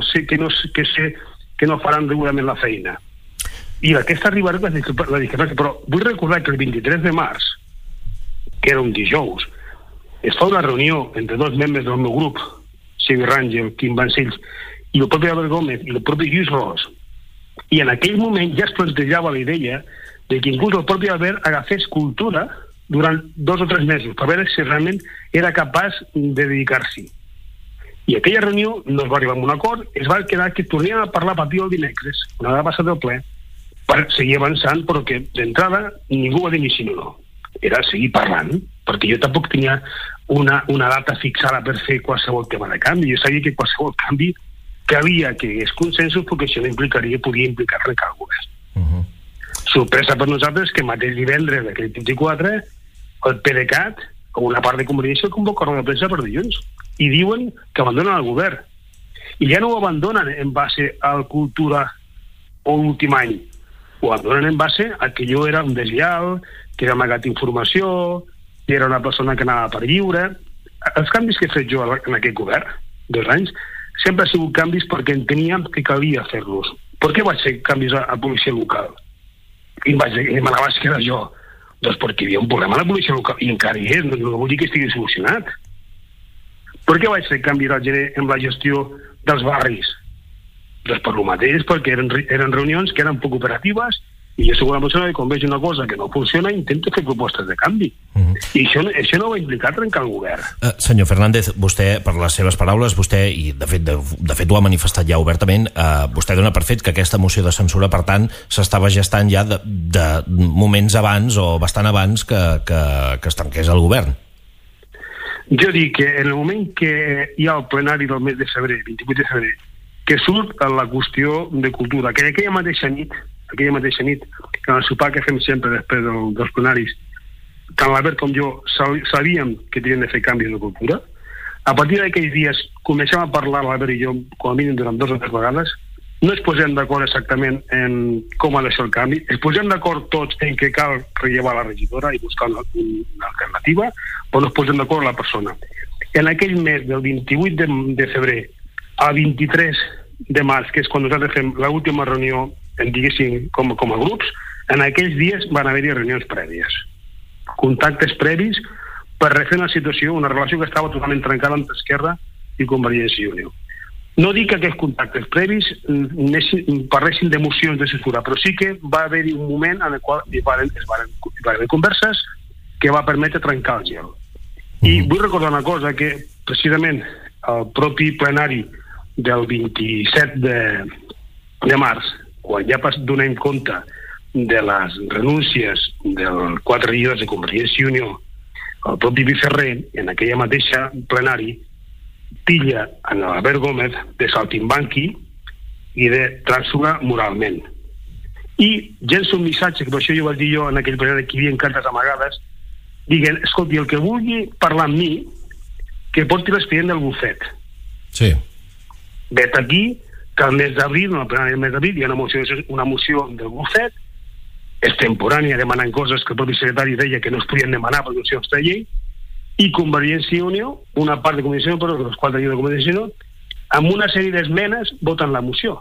no faran degudament la feina. I aquesta arribarà la discrepància. Però vull recordar que el 23 de març, que era un dijous, es fa una reunió entre dos membres del meu grup, Xavi Rangel, Quim Vancells, i el propi Albert Gómez i el propi Lluís Ros. I en aquell moment ja es plantejava la idea de que inclús el propi Albert agafés cultura durant 2 o 3 mesos per veure si realment era capaç de dedicar-s'hi. I aquella reunió no es va arribar a un acord, es va quedar que torníem a parlar a partir del dimecres, una vegada passat el ple, per seguir avançant, però que d'entrada ningú va dir ni sí ni no. Era seguir parlant, perquè jo tampoc tenia una data fixada per fer qualsevol tema de canvi. Jo sabia que qualsevol canvi calia que hi hagués consensos, perquè això podia implicar trencar el govern. Sorpresa per nosaltres que mateix divendres d'aquell 24 el PDeCAT, com una part de Convergència, convoca una premsa per dilluns i diuen que abandonen el govern. I ja no ho abandonen en base al cultura o l'últim any, ho abandonen en base a que jo era un deslleial, que era amagat informació, que era una persona que anava per lliure. Els canvis que he fet jo en aquest govern, 2 anys, sempre han sigut canvis perquè enteníem que calia fer-los. Per què vaig fer canvis a policia local? I m'anaves que era jo. Doncs perquè hi havia un problema a la policia local, i encara hi és, no vull dir que estigui solucionat. Per què vaig fer canvis al gener en la gestió dels barris? Doncs per lo mateix, perquè eren reunions que eren poc operatives, i jo soc una persona que quan veig una cosa que no funciona intento fer propostes de canvi. I això no va implicar trencar el govern. Senyor Fernández, vostè, per les seves paraules, vostè, i de fet ho ha manifestat ja obertament, vostè dona per fet que aquesta moció de censura, per tant, s'estava gestant ja de moments abans o bastant abans que es trenqués el govern. Jo dic que en el moment que hi ha el plenari del mes de febrer, 28 de febrer, que surt la qüestió de cultura, que aquella mateixa nit, en el sopar que fem sempre després dels plenaris, tant l'Albert com jo sabíem que teníem de fer canvis de cultura. A partir d'aquells dies comencem a parlar l'Albert i jo, com a mínim durant 2 o 3 vegades, no es posem d'acord exactament en com ha de ser el canvi, es posem d'acord tots en que cal rellevar la regidora i buscar una alternativa, però no es posem d'acord la persona. En aquell mes del 28 de febrer al 23 de març, que és quan nosaltres fem l'última reunió, diguéssim, com a grups, en aquells dies van haver-hi reunions prèvies, contactes previs per refer una situació, una relació que estava totalment trencada entre Esquerra i Convergència i Unió. No dic que aquests contactes previs parlessin d'emocions de censura, però sí que va haver-hi un moment en el qual hi va haver converses que va permetre trencar el gel. I vull recordar una cosa, que precisament el propi plenari del 27 de març, quan ja donem compte de les renúncies dels 4 regidors de Convergència i Unió, el propi Ferrer, en aquella mateixa plenari, tilla en l'Albert Gómez de saltimbanqui i de trànsfuga moralment. I llença un missatge, que per això jo vaig dir jo en aquell plenari que hi havia cartes amagades, dient, escolti, el que vulgui parlar amb mi, que porti l'expedient del bufet. Sí. Vet aquí que el mes d'abril, no, el mes d'abril, hi ha una moció del bufet extemporània demanant coses que el propi secretari deia que no es podien demanar per la nostra llei, i Convergència i Unió, una part de Convergència i Unió, però els 4 de Convergència i Unió, amb una sèrie d'esmenes voten la moció.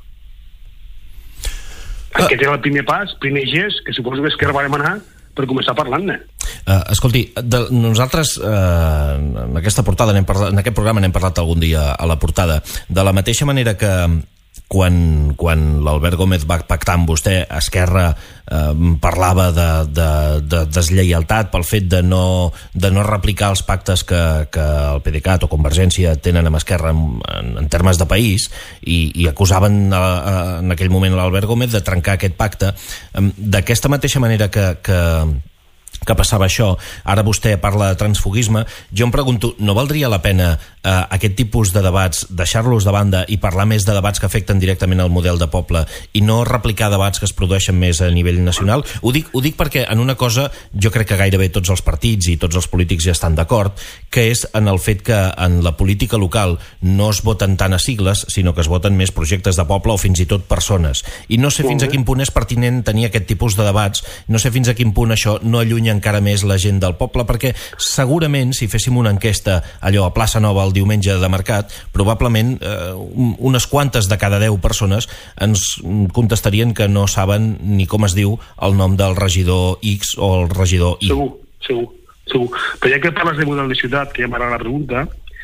Aquest era el primer pas, primer gest, que suposo que Esquerra va demanar per començar parlant-ne. Escolti, nosaltres en aquesta portada, en aquest programa n'hem parlat algun dia a la portada, de la mateixa manera que quan l'Albert Gómez va pactar amb vostè, Esquerra parlava de deslleialtat pel fet de no replicar els pactes que el PDeCAT o Convergència tenen amb Esquerra en termes de país, i acusaven en aquell moment l'Albert Gómez de trencar aquest pacte. D'aquesta mateixa manera que que passava això. Ara vostè parla de transfuguisme. Jo em pregunto, no valdria la pena aquest tipus de debats deixar-los de banda i parlar més de debats que afecten directament el model de poble i no replicar debats que es produeixen més a nivell nacional? Ho dic perquè en una cosa jo crec que gairebé tots els partits i tots els polítics ja estan d'acord, que és en el fet que en la política local no es voten tant a sigles, sinó que es voten més projectes de poble o fins i tot persones. I no sé fins a quin punt és pertinent tenir aquest tipus de debats, no sé fins a quin punt això no allunya encara més la gent del poble, perquè segurament si féssim una enquesta allò a Plaça Nova el diumenge de mercat, probablement unes quantes de cada 10 persones ens contestarien que no saben ni com es diu el nom del regidor X o el regidor Y. Segur. Però ja que parles de model de ciutat, que ja m'agrada la pregunta,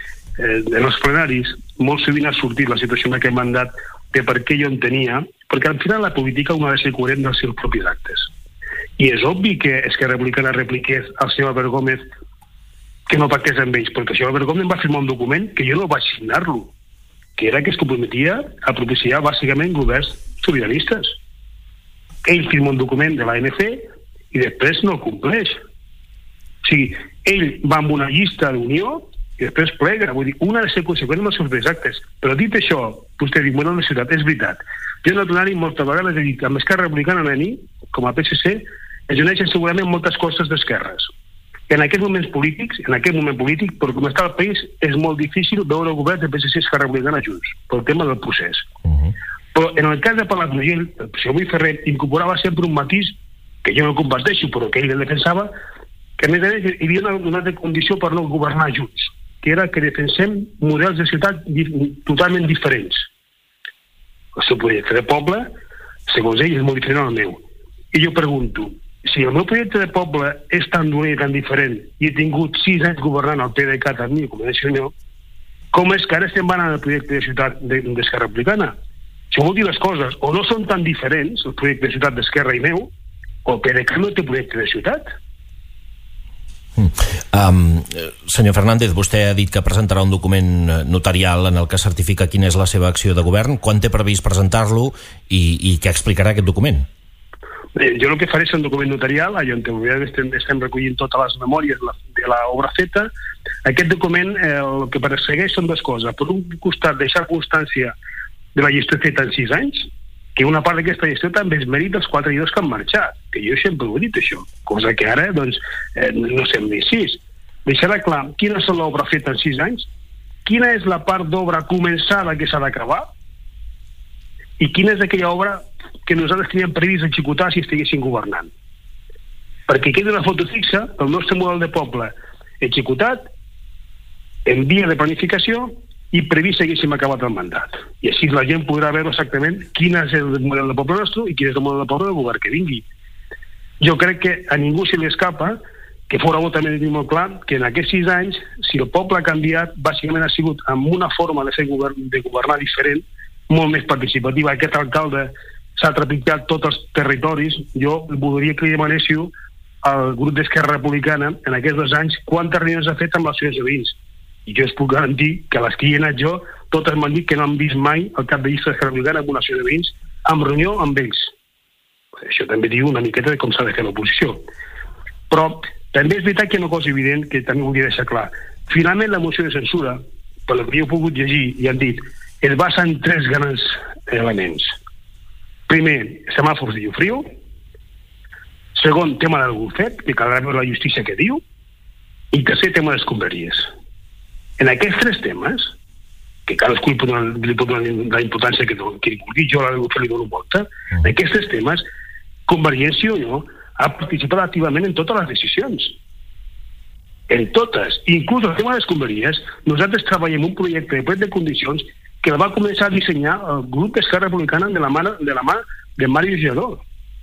en els plenaris molt sovint ha sortit la situació en aquest mandat de per què jo en tenia, perquè al final la política una ha de ser coherent dels seus propis actes. I és obvi que Esquerra Republicana repliqués al senyor Albert Gómez que no pactés amb ells, perquè el senyor Albert Gómez va firmar un document que jo no vaig signar-lo, que era que es comprometia a propiciar bàsicament governs sobiranistes. Ell firma un document de l'ANC i després no el compleix. O sigui, ell va amb una llista d'unió i després plega. Vull dir, una ha de ser conseqüent amb els seus desactes. Però dit això, vostè diu, bueno, la ciutat, és veritat. Jo en el plenari moltes vegades he dit que amb Esquerra Republicana a mi, com a PSC, es uneixen segurament moltes coses d'esquerres. En aquest moment polític, per com està el país, és molt difícil veure el govern de PSC i Esquerra Republicana junts, pel tema del procés. Però en el cas de Palafrugell, el senyor Boi Ferrer incorporava sempre un matís que jo no comparteixo, però que ell el defensava, que a més a més hi havia una altra condició per no governar junts, que era que defensem models de ciutat totalment diferents. El seu projecte de poble, segons ell, és molt diferent al meu. I jo pregunto, si el meu projecte de poble és tan dolent i tan diferent i he tingut 6 anys governant el PDeCAT a mi, com a Unió, com és que ara estem anant al projecte de ciutat d'Esquerra Republicana? Això vol dir les coses, o no són tan diferents el projecte de ciutat d'Esquerra i meu, o el PDeCAT no té projecte de ciutat. Senyor Fernández, vostè ha dit que presentarà un document notarial en el que certifica quina és la seva acció de govern. Quan té previst presentar-lo i què explicarà aquest document? Jo el que faré és un document notarial, allà on estem recollint totes les memòries de l'obra feta. Aquest document el que persegueix són dues coses. Per un costat, deixar constància de la gestió feta en 6 anys, que una part d'aquesta gestió també és mèrit dels 4 regidors que han marxat, que jo sempre ho he dit això, cosa que ara doncs, no sembla així. Deixarà clar quina és l'obra feta en 6 anys, quina és la part d'obra començada que s'ha d'acabar i quina és aquella obra que nosaltres teníem previst executar si estiguéssim governant. Perquè queda una foto fixa del nostre model de poble executat, en via de planificació i previst que haguéssim acabat el mandat. I així la gent podrà veure exactament quin és el model de poble nostre i quin és el model de poble del govern que vingui. Jo crec que a ningú se li escapa que fora bo també dir molt clar que en aquests 6 anys, si el poble ha canviat, bàsicament ha sigut amb una forma de fer de governar diferent, molt més participativa. Aquest alcalde s'ha trepitjat tots els territoris. Jo voldria que li demanéssiu al grup d'Esquerra Republicana en aquests 2 anys quantes reunions ha fet amb les seves veïns. I jo us puc garantir que les que hi he anat jo, totes m'han dit que no han vist mai el cap de llista d'Esquerra Republicana amb una associació de veïns amb reunió amb ells. Això també diu una miqueta de com s'ha de fer l'oposició. Però també és veritat que hi ha una cosa evident que també volia deixar clar. Finalment la moció de censura, per el que jo he pogut llegir i han dit, es basa en 3 grans elements. Primer, semàfors de Llofriu. Segon, tema del bufet, que caldrà veure la justícia que diu. I tercer, tema de les escombraries. En aquests 3 temes, que cadascú li pot donar la importància que li vulgui, jo a la bufet li dono molta, en aquests 3 temes, Convergència i Unió ha participat activament en totes les decisions. En totes. Inclús el tema de les escombraries, nosaltres treballem un projecte de plet de condicions que el va començar a dissenyar el grup d'Esquerra Republicana de la mà de Mario Giró.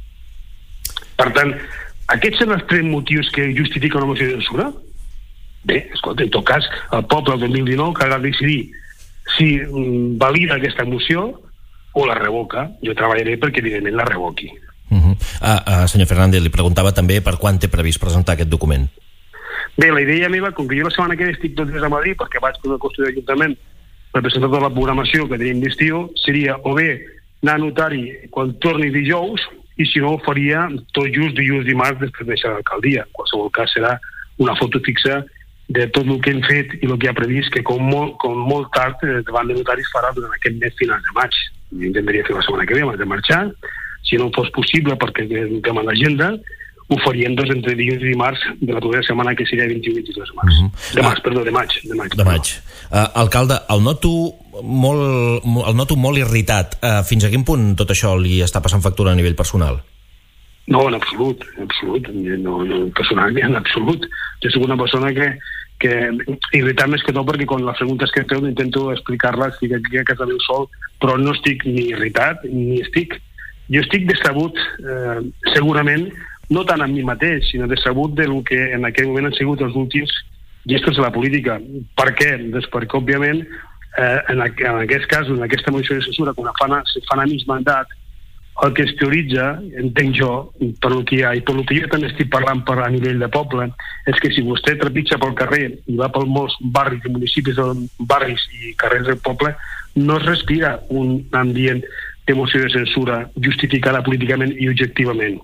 Per tant, aquests són els 3 motius que justifiquen una moció de censura? Bé, escolta, en tot cas, el poble del 2019 que ha de decidir si valida aquesta moció o la revoca. Jo treballaré perquè, evidentment, la revoqui. Senyor Fernández, li preguntava també per quan té previst presentar aquest document. Bé, la idea meva, com que jo la setmana que ve estic 2 dies a Madrid perquè vaig per una qüestió d'Ajuntament per presentar tota la programació que tenim d'estiu, seria o bé anar a notari quan torni dijous i si no ho faria tot just dilluns dimarts després de deixar l'alcaldia. En qualsevol cas serà una foto fixa de tot el que hem fet i el que ha previst, que com molt tard davant de notaris farà durant aquest mes finals de maig. Jo intentaria fer la setmana que ve abans de marxar. Si no fos possible perquè és un tema d'agenda, ho faríem entre dilluns i dimarts de la propera setmana, que seria 21-22 de març. De maig. Alcalde, el noto molt irritat. Fins a quin punt tot això li està passant factura a nivell personal? No, en absolut. No, personal, en absolut. Jo soc una persona que irritat més que tot, perquè quan les preguntes que feu intento explicar-les, estic aquí a casa meu sol, però no estic ni irritat ni estic... Jo estic decebut, segurament, no tant amb mi mateix, sinó decebut del que en aquell moment han sigut els últims gestos de la política. Per què? Doncs perquè, òbviament, en aquest cas, en aquesta moció de censura, quan fan a mig mandat, el que es teoritza, entenc jo, per el que hi ha, i per el que jo també estic parlant a nivell de poble, és que si vostè trepitja pel carrer i va per molts barris i municipis, barris i carrers del poble, no es respira un ambient de moció de censura justificada políticament i objectivament.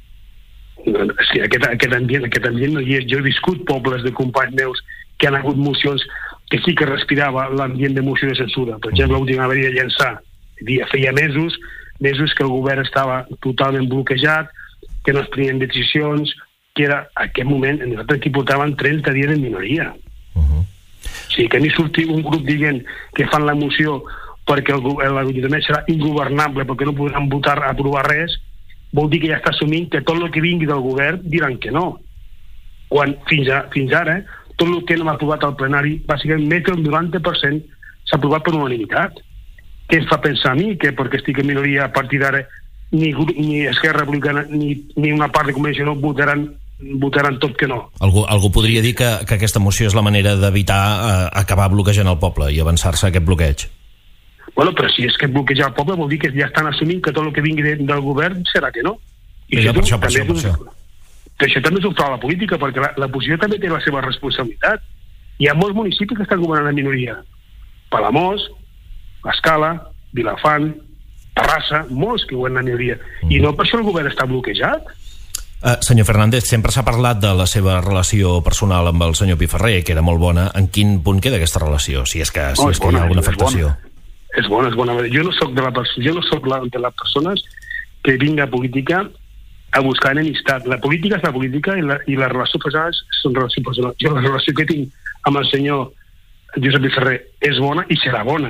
Sí, aquest ambient no hi és. Jo he viscut pobles de companys meus que han hagut mocions que sí que respirava l'ambient de moció de censura. Per exemple, l'última venia a Llançà. Feia mesos que el govern estava totalment bloquejat, que no es prenien decisions, que era, en aquest moment, nosaltres aquí portaven 30 dies en minoria. O sigui, que ni surti un grup dient que fan la moció perquè l'Ajuntament serà ingovernable, perquè no podran votar a aprovar res, vol dir que ja està assumint que tot el que vingui del govern diran que no. Quan fins ara, tot el que no ha aprovat al plenari, bàsicament més del 90% s'ha aprovat per unanimitat. Què em fa pensar a mi que perquè estic en minoria a partir d'ara ni Esquerra Republicana ni una part de Convergència no votaran tot que no? Algú podria dir que aquesta moció és la manera d'evitar acabar bloquejant el poble i avançar-se a aquest bloqueig. Bueno, però si és que bloquejar el poble vol dir que ja estan assumint que tot el que vingui del govern serà que no. I per això. Això també és un frau a la política, perquè l'oposició també té la seva responsabilitat. Hi ha molts municipis que estan governant en minoria. Palamós, Escala, Vilafant, Terrassa, molts que governen en minoria. I no per això el govern està bloquejat. Senyor Fernández, sempre s'ha parlat de la seva relació personal amb el senyor Piferrer, que era molt bona. En quin punt queda aquesta relació, si és que hi ha alguna afectació? És bona. Jo no soc de les persones que vinga a política a buscar enemistat. La política és la política i la relació personal són relació personal. Jo la relació que tinc amb el senyor Josep Piferrer és bona i serà bona.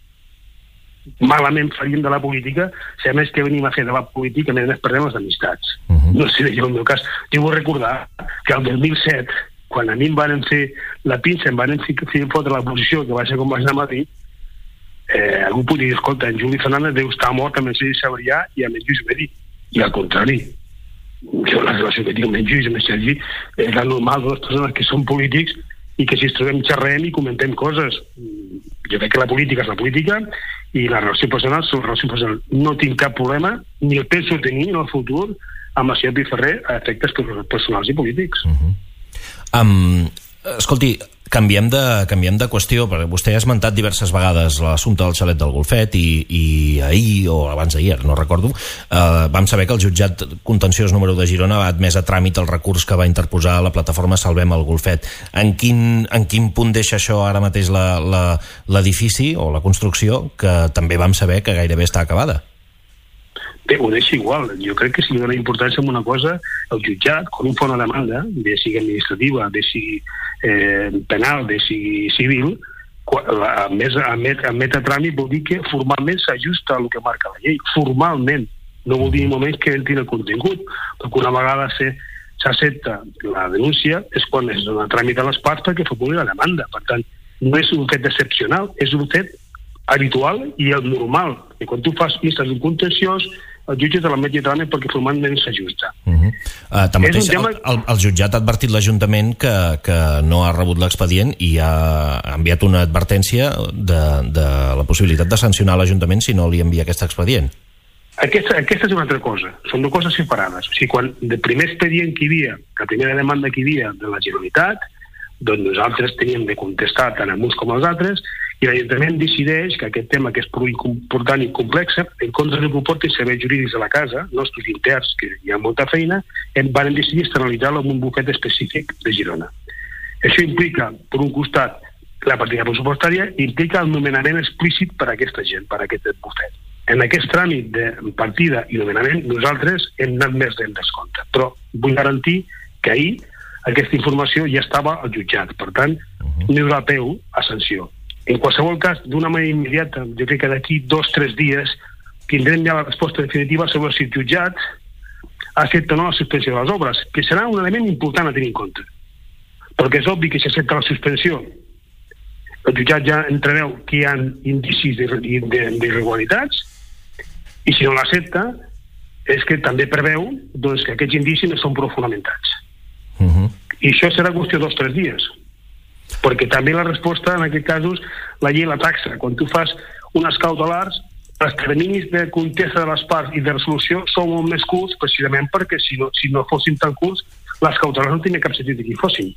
Malament faríem de la política si a més que venim a fer de la política més perdem les amistats. No sé, jo en el meu cas, jo vull recordar que el 2007, quan a mi em van fer la pinça, em van fer fotre la posició, que va ser com vaig anar a Madrid, algú podria dir, escolta, en Juli Fernández deu estar mort amb el Sergi Sabrià i amb en Lluís Medí. I al contrari, jo la relació que tinc amb en Lluís i amb en Sergi és la normal de les persones que són polítics i que si ens trobem xerrem i comentem coses. Jo crec que la política és la política i la relació personal és la relació personal. No tinc cap problema, ni el penso tenir en el futur, amb el senyor Piferrer a efectes personals i polítics. Escolti, canviem de qüestió, perquè vostè ha esmentat diverses vegades l'assumpte del xalet del Golfet i ahir, o abans d'ahir, no recordo, vam saber que el jutjat contenciós número de Girona va admès a tràmit el recurs que va interposar la plataforma Salvem el Golfet. En quin punt deixa això ara mateix l'edifici o la construcció, que també vam saber que gairebé està acabada? Bé, ho deixa igual. Jo crec que si dona importància en una cosa, el jutjat, quan un fa una demanda, bé sigui administrativa, bé sigui penal, bé sigui civil, admet a tràmit vol dir que formalment s'ajusta al que marca la llei. Formalment. No vol dir en moments que entri en el contingut, perquè una vegada s'accepta la denúncia és quan es dona tràmit a les parts perquè formuli la demanda. Per tant, no és un fet excepcional, és un fet habitual i el normal. I quan tu fas vistes un contenciós, el jutge te l'admet i tràmit perquè formalment s'ajusta. Tanmateix, el jutjat ha advertit l'Ajuntament que no ha rebut l'expedient i ha enviat una advertència de la possibilitat de sancionar l'Ajuntament si no li envia aquest expedient. Aquesta és una altra cosa. Són dues coses separades. O sigui, quan el primer expedient que hi havia, la primera demanda que hi havia de la Generalitat, doncs nosaltres teníem de contestar tant amb uns com els altres, I l'Ajuntament decideix que aquest tema, que és prou important i complex, en contra de que ho portin serveis jurídics de la casa, nostres interns, que hi ha molta feina, van decidir externalitzar-lo en un bufet específic de Girona. Això implica, per un costat, la partida pressupostària, implica el nomenament explícit per a aquesta gent, per a aquest bufet. En aquest tràmit de partida i nomenament, nosaltres hem anat més en descompte. Però vull garantir que ahir aquesta informació ja estava al jutjat. Per tant, no hi haurà peu a sanció. En qualsevol cas, d'una manera immediata, jo crec que d'aquí 2-3 dies tindrem ja la resposta definitiva sobre si el jutjat accepta o no la suspensió de les obres, que serà un element important a tenir en compte. Perquè és obvi que si accepta la suspensió, el jutjat ja entreveu que hi ha indicis d'irregularitats, i si no l'accepta és que també preveu doncs, que aquests indicis no són prou fonamentats. I això serà qüestió de 2-3 dies, perquè també la resposta en aquests casos la llei la taxa. Quan tu fas unes cautelars, els terminis de contesta de les parts i de resolució són molt més curts, precisament perquè si no fossin tan curts, les cautelars no tenien cap sentit de qui fossin.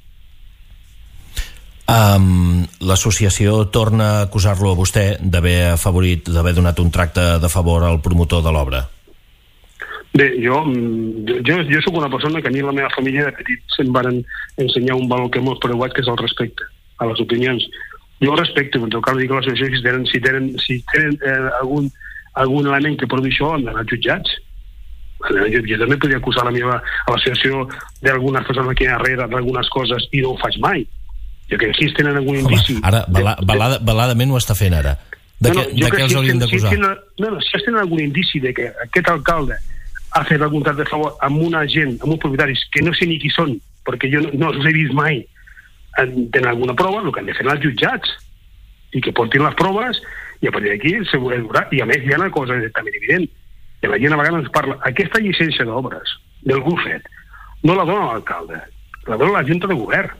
L'associació torna a acusar-lo a vostè d'haver afavorit, d'haver donat un tracte de favor al promotor de l'obra. Bé, jo soc una persona que a mi i la meva família de petit se'm van ensenyar un valor que és molt preuat, que és el respecte a les opinions. Jo respecto, en tot cas dic a l'associació, si tenen algun element que produir això, han d'anar jutjats. Jo també podria acusar a l'associació d'algunes persones aquí darrere d'algunes coses i no ho faig mai. Jo crec que si tenen algun indici... Ara, baladament ho està fent ara. De què els hauríem d'acusar? Si tenen algun indici de que aquest alcalde ha fet algun tracte de favor amb una gent, amb uns propietaris que no sé ni qui són, perquè jo no els he vist mai, tenen alguna prova, el que han de fer els jutjats, i que portin les proves, i a partir d'aquí se veurà. I a més hi ha una cosa també evident, que la gent a vegades ens parla, aquesta llicència d'obres del bufet no la dona l'alcalde, la dona la Junta de Govern.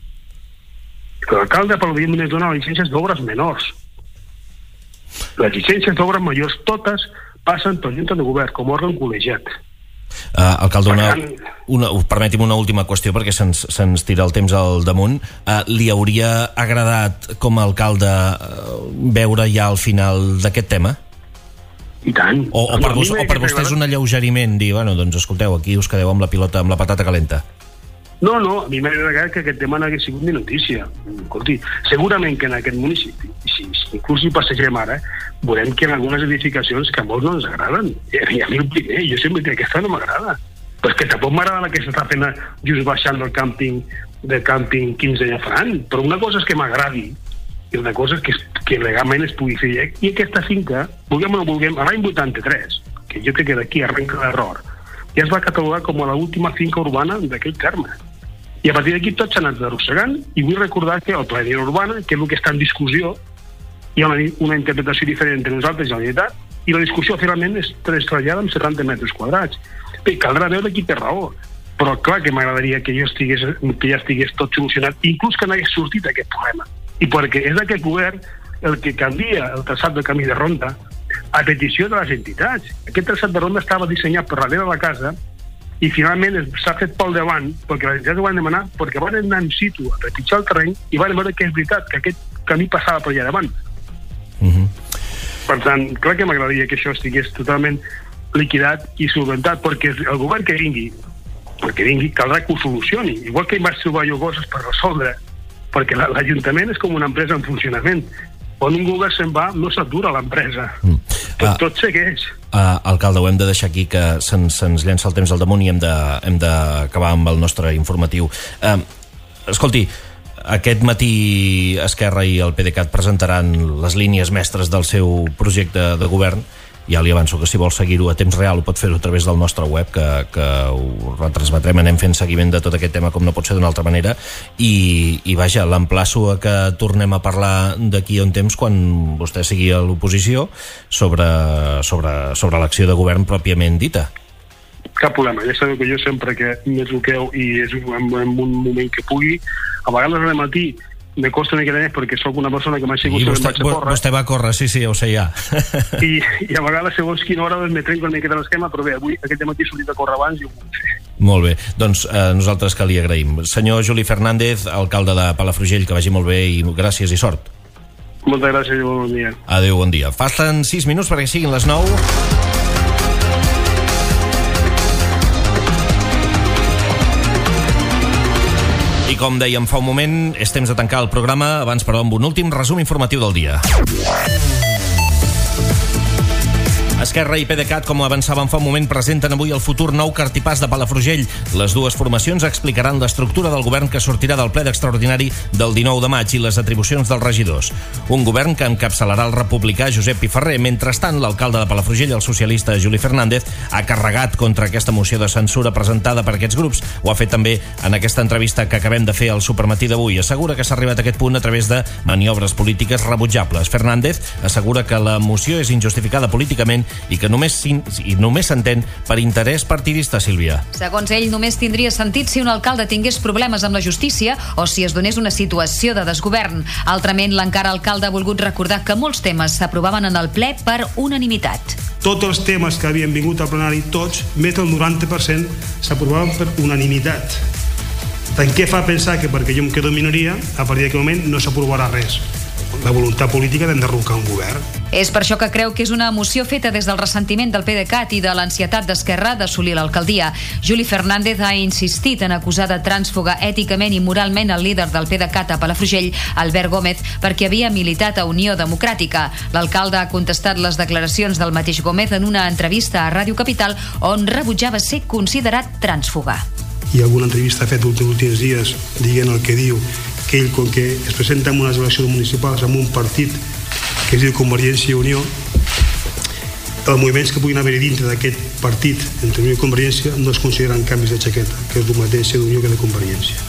L'alcalde probablement només dona llicències d'obres menors. Les llicències d'obres majors totes passen per Junta de Govern com a òrgan col·legiat. Alcalde, permeti'm una última qüestió perquè se'ns tira el temps al damunt. Li hauria agradat com a alcalde veure ja el final d'aquest tema? I tant. O per vostè és un alleugeriment dir, bueno, doncs escolteu, aquí us quedeu amb la pilota, amb la patata calenta? No, a mi m'ha agradat que aquest tema no hagués sigut ni notícia. Escolti, segurament que en aquest municipi, inclús si passegem ara, veurem que en algunes edificacions que a molts no ens agraden. I a mi el primer, jo sempre dic que aquesta no m'agrada. Però és que tampoc m'agrada la que s'està fent just baixant del càmping 15 de Fran. Però una cosa és que m'agradi i una cosa és que legalment es pugui fer. I aquesta finca, vulguem o no vulguem, a l'any 83, que jo crec que d'aquí arrenca l'error, ja es va catalogar com a l'última finca urbana d'aquell terme. I a partir d'aquí tot s'ha anat arrossegant, i vull recordar que el pla urbana, que és el que està en discussió, hi ha una interpretació diferent entre nosaltres i la Generalitat, i la discussió finalment es trasllada amb 70 metres quadrats. Bé, caldrà veure qui té raó, però clar que m'agradaria que ja estigués tot solucionat, inclús que n'hagués sortit aquest problema. I perquè és aquest govern el que canvia el traçat del camí de ronda a petició de les entitats. Aquest traçat de ronda estava dissenyat per darrere de la casa i finalment s'ha fet pel davant perquè les entitats ho van demanar, perquè van anar en situ a trepitjar el terreny i van veure que és veritat que aquest camí passava per allà davant. Per tant, clar que m'agradaria que això estigués totalment liquidat i solventat, perquè el govern que vingui caldrà que ho solucioni, igual que hi vaig trobar jo coses per resoldre, perquè l'Ajuntament és com una empresa en funcionament. Quan un govern se'n va, no s'atura l'empresa. Tot segueix. Alcalde, ho hem de deixar aquí, que se'ns llença el temps al damunt i hem d'acabar amb el nostre informatiu. Escolti, aquest matí Esquerra i el PDeCAT presentaran les línies mestres del seu projecte de govern. Ja li avanço que si vol seguir-ho a temps real ho pot fer-ho a través del nostre web, que ho retransmetrem, anem fent seguiment de tot aquest tema com no pot ser d'una altra manera, i vaja, l'emplaço a que tornem a parlar d'aquí a un temps quan vostè sigui a l'oposició sobre l'acció de govern pròpiament dita. Cap problema, ja sabeu que jo sempre que m'he truqueu i és en un moment que pugui, a vegades al matí me costa una mica més perquè sóc una persona que m'ha sigut sempre vaig a córrer. Vostè va a córrer, sí, ja ho sé ja. I a vegades segons quina hora me trenco una miqueta l'esquema, però bé, avui aquest matí he sortit a córrer abans i ho puc fer. Molt bé, doncs nosaltres que li agraïm. Senyor Juli Fernández, alcalde de Palafrugell, que vagi molt bé i gràcies i sort. Moltes gràcies i bon dia. Adéu, bon dia. Falten 6 minuts perquè siguin les 9. I com dèiem fa un moment, és temps de tancar el programa, abans però amb un últim resum informatiu del dia. Esquerra i PDeCAT, com avançàvem fa un moment, presenten avui el futur nou cartipàs de Palafrugell. Les dues formacions explicaran l'estructura del govern que sortirà del ple d'extraordinari del 19 de maig i les atribucions dels regidors. Un govern que encapçalarà el republicà Josep Piferrer. Mentrestant, l'alcalde de Palafrugell, el socialista Juli Fernández, ha carregat contra aquesta moció de censura presentada per aquests grups. Ho ha fet també en aquesta entrevista que acabem de fer al Supermatí d'avui. Assegura que s'ha arribat a aquest punt a través de maniobres polítiques rebutjables. Fernández assegura que la moció és injustificada políticament i que només s'entén per interès partidista, Sílvia. Segons ell, només tindria sentit si un alcalde tingués problemes amb la justícia o si es donés una situació de desgovern. Altrament, l'encara alcalde ha volgut recordar que molts temes s'aprovaven en el ple per unanimitat. Tots els temes que havien vingut al plenari, tots, més del 90%, s'aprovaven per unanimitat. En què fa pensar que perquè jo em quedo en minoria, a partir d'aquest moment no s'aprovarà res? La voluntat política d'enderrocar un govern. És per això que creu que és una moció feta des del ressentiment del PDeCAT i de l'ansietat d'Esquerra d'assolir l'alcaldia. Juli Fernández ha insistit en acusar de trànsfuga èticament i moralment el líder del PDeCAT a Palafrugell, Albert Gómez, perquè havia militat a Unió Democràtica. L'alcalde ha contestat les declaracions del mateix Gómez en una entrevista a Ràdio Capital on rebutjava ser considerat trànsfuga. I alguna entrevista ha fet els últims dies dient el que diu, que ell, com que es presenta en unes eleccions municipals amb un partit que es diu Convergència i Unió, els moviments que puguin haver-hi dintre d'aquest partit, entre Unió i Convergència, no es consideren canvis de xaqueta, que és el mateix ser d'Unió que de Convergència.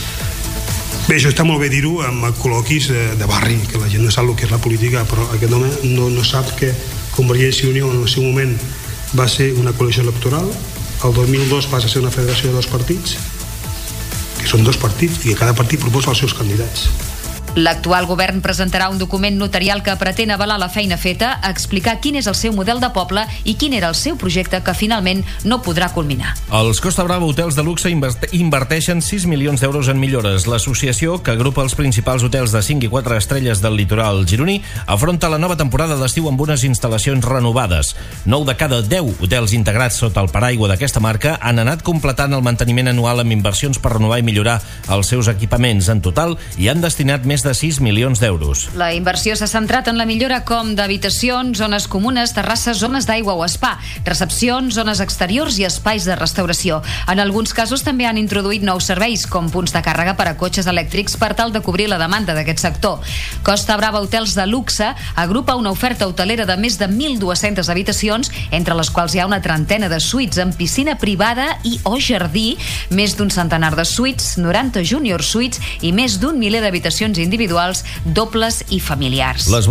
Bé, això està molt bé dir-ho amb col·loquis de barri, que la gent no sap el que és la política, però aquest home no sap que Convergència i Unió en el seu moment va ser una coalició electoral, el 2002 passa a ser una federació de dos partits, que són dos partits i que cada partit proposa els seus candidats. L'actual govern presentarà un document notarial que pretén avalar la feina feta, explicar quin és el seu model de poble i quin era el seu projecte que finalment no podrà culminar. Els Costa Brava Hotels de Luxe inverteixen 6 milions d'euros en millores. L'associació, que agrupa els principals hotels de 5 i 4 estrelles del litoral gironí, afronta la nova temporada d'estiu amb unes instal·lacions renovades. 9 de cada 10 hotels integrats sota el paraigua d'aquesta marca han anat completant el manteniment anual amb inversions per renovar i millorar els seus equipaments. En total, hi han destinat més de 6 milions d'euros. La inversió s'ha centrat en la millora com d'habitacions, zones comunes, terrasses, zones d'aigua o spa, recepcions, zones exteriors i espais de restauració. En alguns casos també han introduït nous serveis, com punts de càrrega per a cotxes elèctrics per tal de cobrir la demanda d'aquest sector. Costa Brava Hotels de Luxe agrupa una oferta hotelera de més de 1.200 habitacions, entre les quals hi ha una trentena de suites amb piscina privada i o jardí, més d'un centenar de suites, 90 junior suites i més d'un miler d'habitacions individuals, dobles i familiars. Les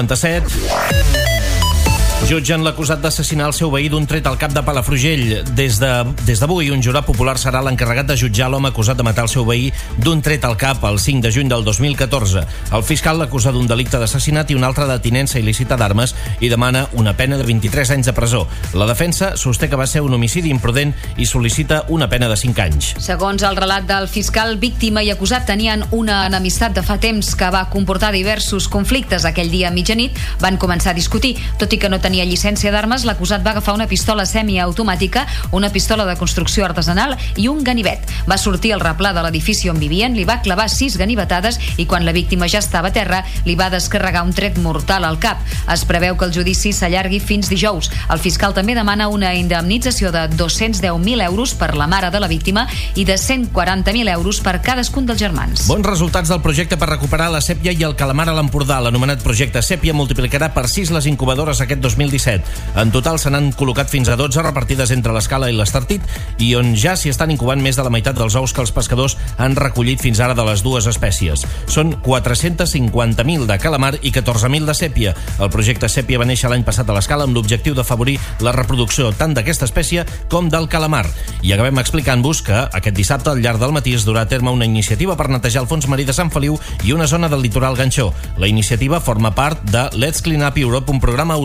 8:57. Jutgen l'acusat d'assassinar el seu veí d'un tret al cap de Palafrugell. Des d'avui, un jurat popular serà l'encarregat de jutjar l'home acusat de matar el seu veí d'un tret al cap el 5 de juny del 2014. El fiscal l'acusa d'un delicte d'assassinat i un altre de tinença il·lícita d'armes i demana una pena de 23 anys de presó. La defensa sosté que va ser un homicidi imprudent i sol·licita una pena de 5 anys. Segons el relat del fiscal, víctima i acusat tenien una enemistat de fa temps que va comportar diversos conflictes. Aquell dia a mitjanit van començar a discutir. Tot i que no tenia llicència d'armes, l'acusat va agafar una pistola semiautomàtica, una pistola de construcció artesanal i un ganivet. Va sortir al replà de l'edifici on vivien, li va clavar 6 ganivetades i quan la víctima ja estava a terra, li va descarregar un tret mortal al cap. Es preveu que el judici s'allargui fins dijous. El fiscal també demana una indemnització de 210.000 euros per la mare de la víctima i de 140.000 euros per cadascun dels germans. Bons resultats del projecte per recuperar la sèpia i el calamar a l'Empordà. L'anomenat projecte Sèpia multiplicarà per 6 les incubadores aquest 2017. En total se n'han col·locat fins a 12 repartides entre l'Escala i l'Estartit i on ja s'hi estan incubant més de la meitat dels ous que els pescadors han recollit fins ara de les dues espècies. Són 450.000 de calamar i 14.000 de sèpia. El projecte Sèpia va néixer l'any passat a l'Escala amb l'objectiu d'afavorir la reproducció tant d'aquesta espècie com del calamar. I acabem explicant-vos que aquest dissabte al llarg del matí es durà a terme una iniciativa per netejar el fons marí de Sant Feliu i una zona del litoral ganxó. La iniciativa forma part de Let's Clean Up Europe, un programa europeu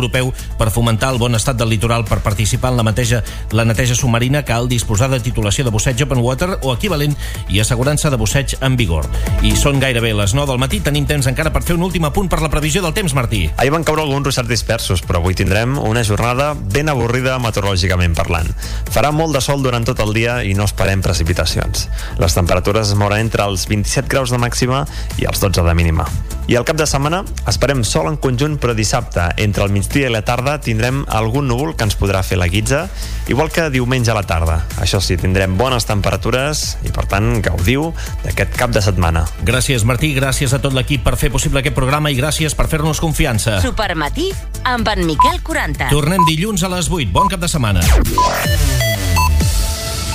Per fomentar el bon estat del litoral, per participar en la neteja submarina, cal disposar de titulació de busseig open water o equivalent i assegurança de busseig en vigor. I són gairebé les 9 del matí, tenim temps encara per fer un últim apunt per la previsió del temps, Martí. Ahir van caure alguns ruixats dispersos, però avui tindrem una jornada ben avorrida meteorològicament parlant. Farà molt de sol durant tot el dia i no esperem precipitacions. Les temperatures es mouran entre els 27 graus de màxima i els 12 de mínima. I al cap de setmana esperem sol en conjunt, però dissabte, entre el migdia i la tarda, tindrem algun núvol que ens podrà fer la guitza, igual que diumenge a la tarda. Això sí, tindrem bones temperatures i, per tant, gaudiu d'aquest cap de setmana. Gràcies, Martí, gràcies a tot l'equip per fer possible aquest programa i gràcies per fer-nos confiança. Supermatí amb en Miquel 40. Tornem dilluns a les 8. Bon cap de setmana.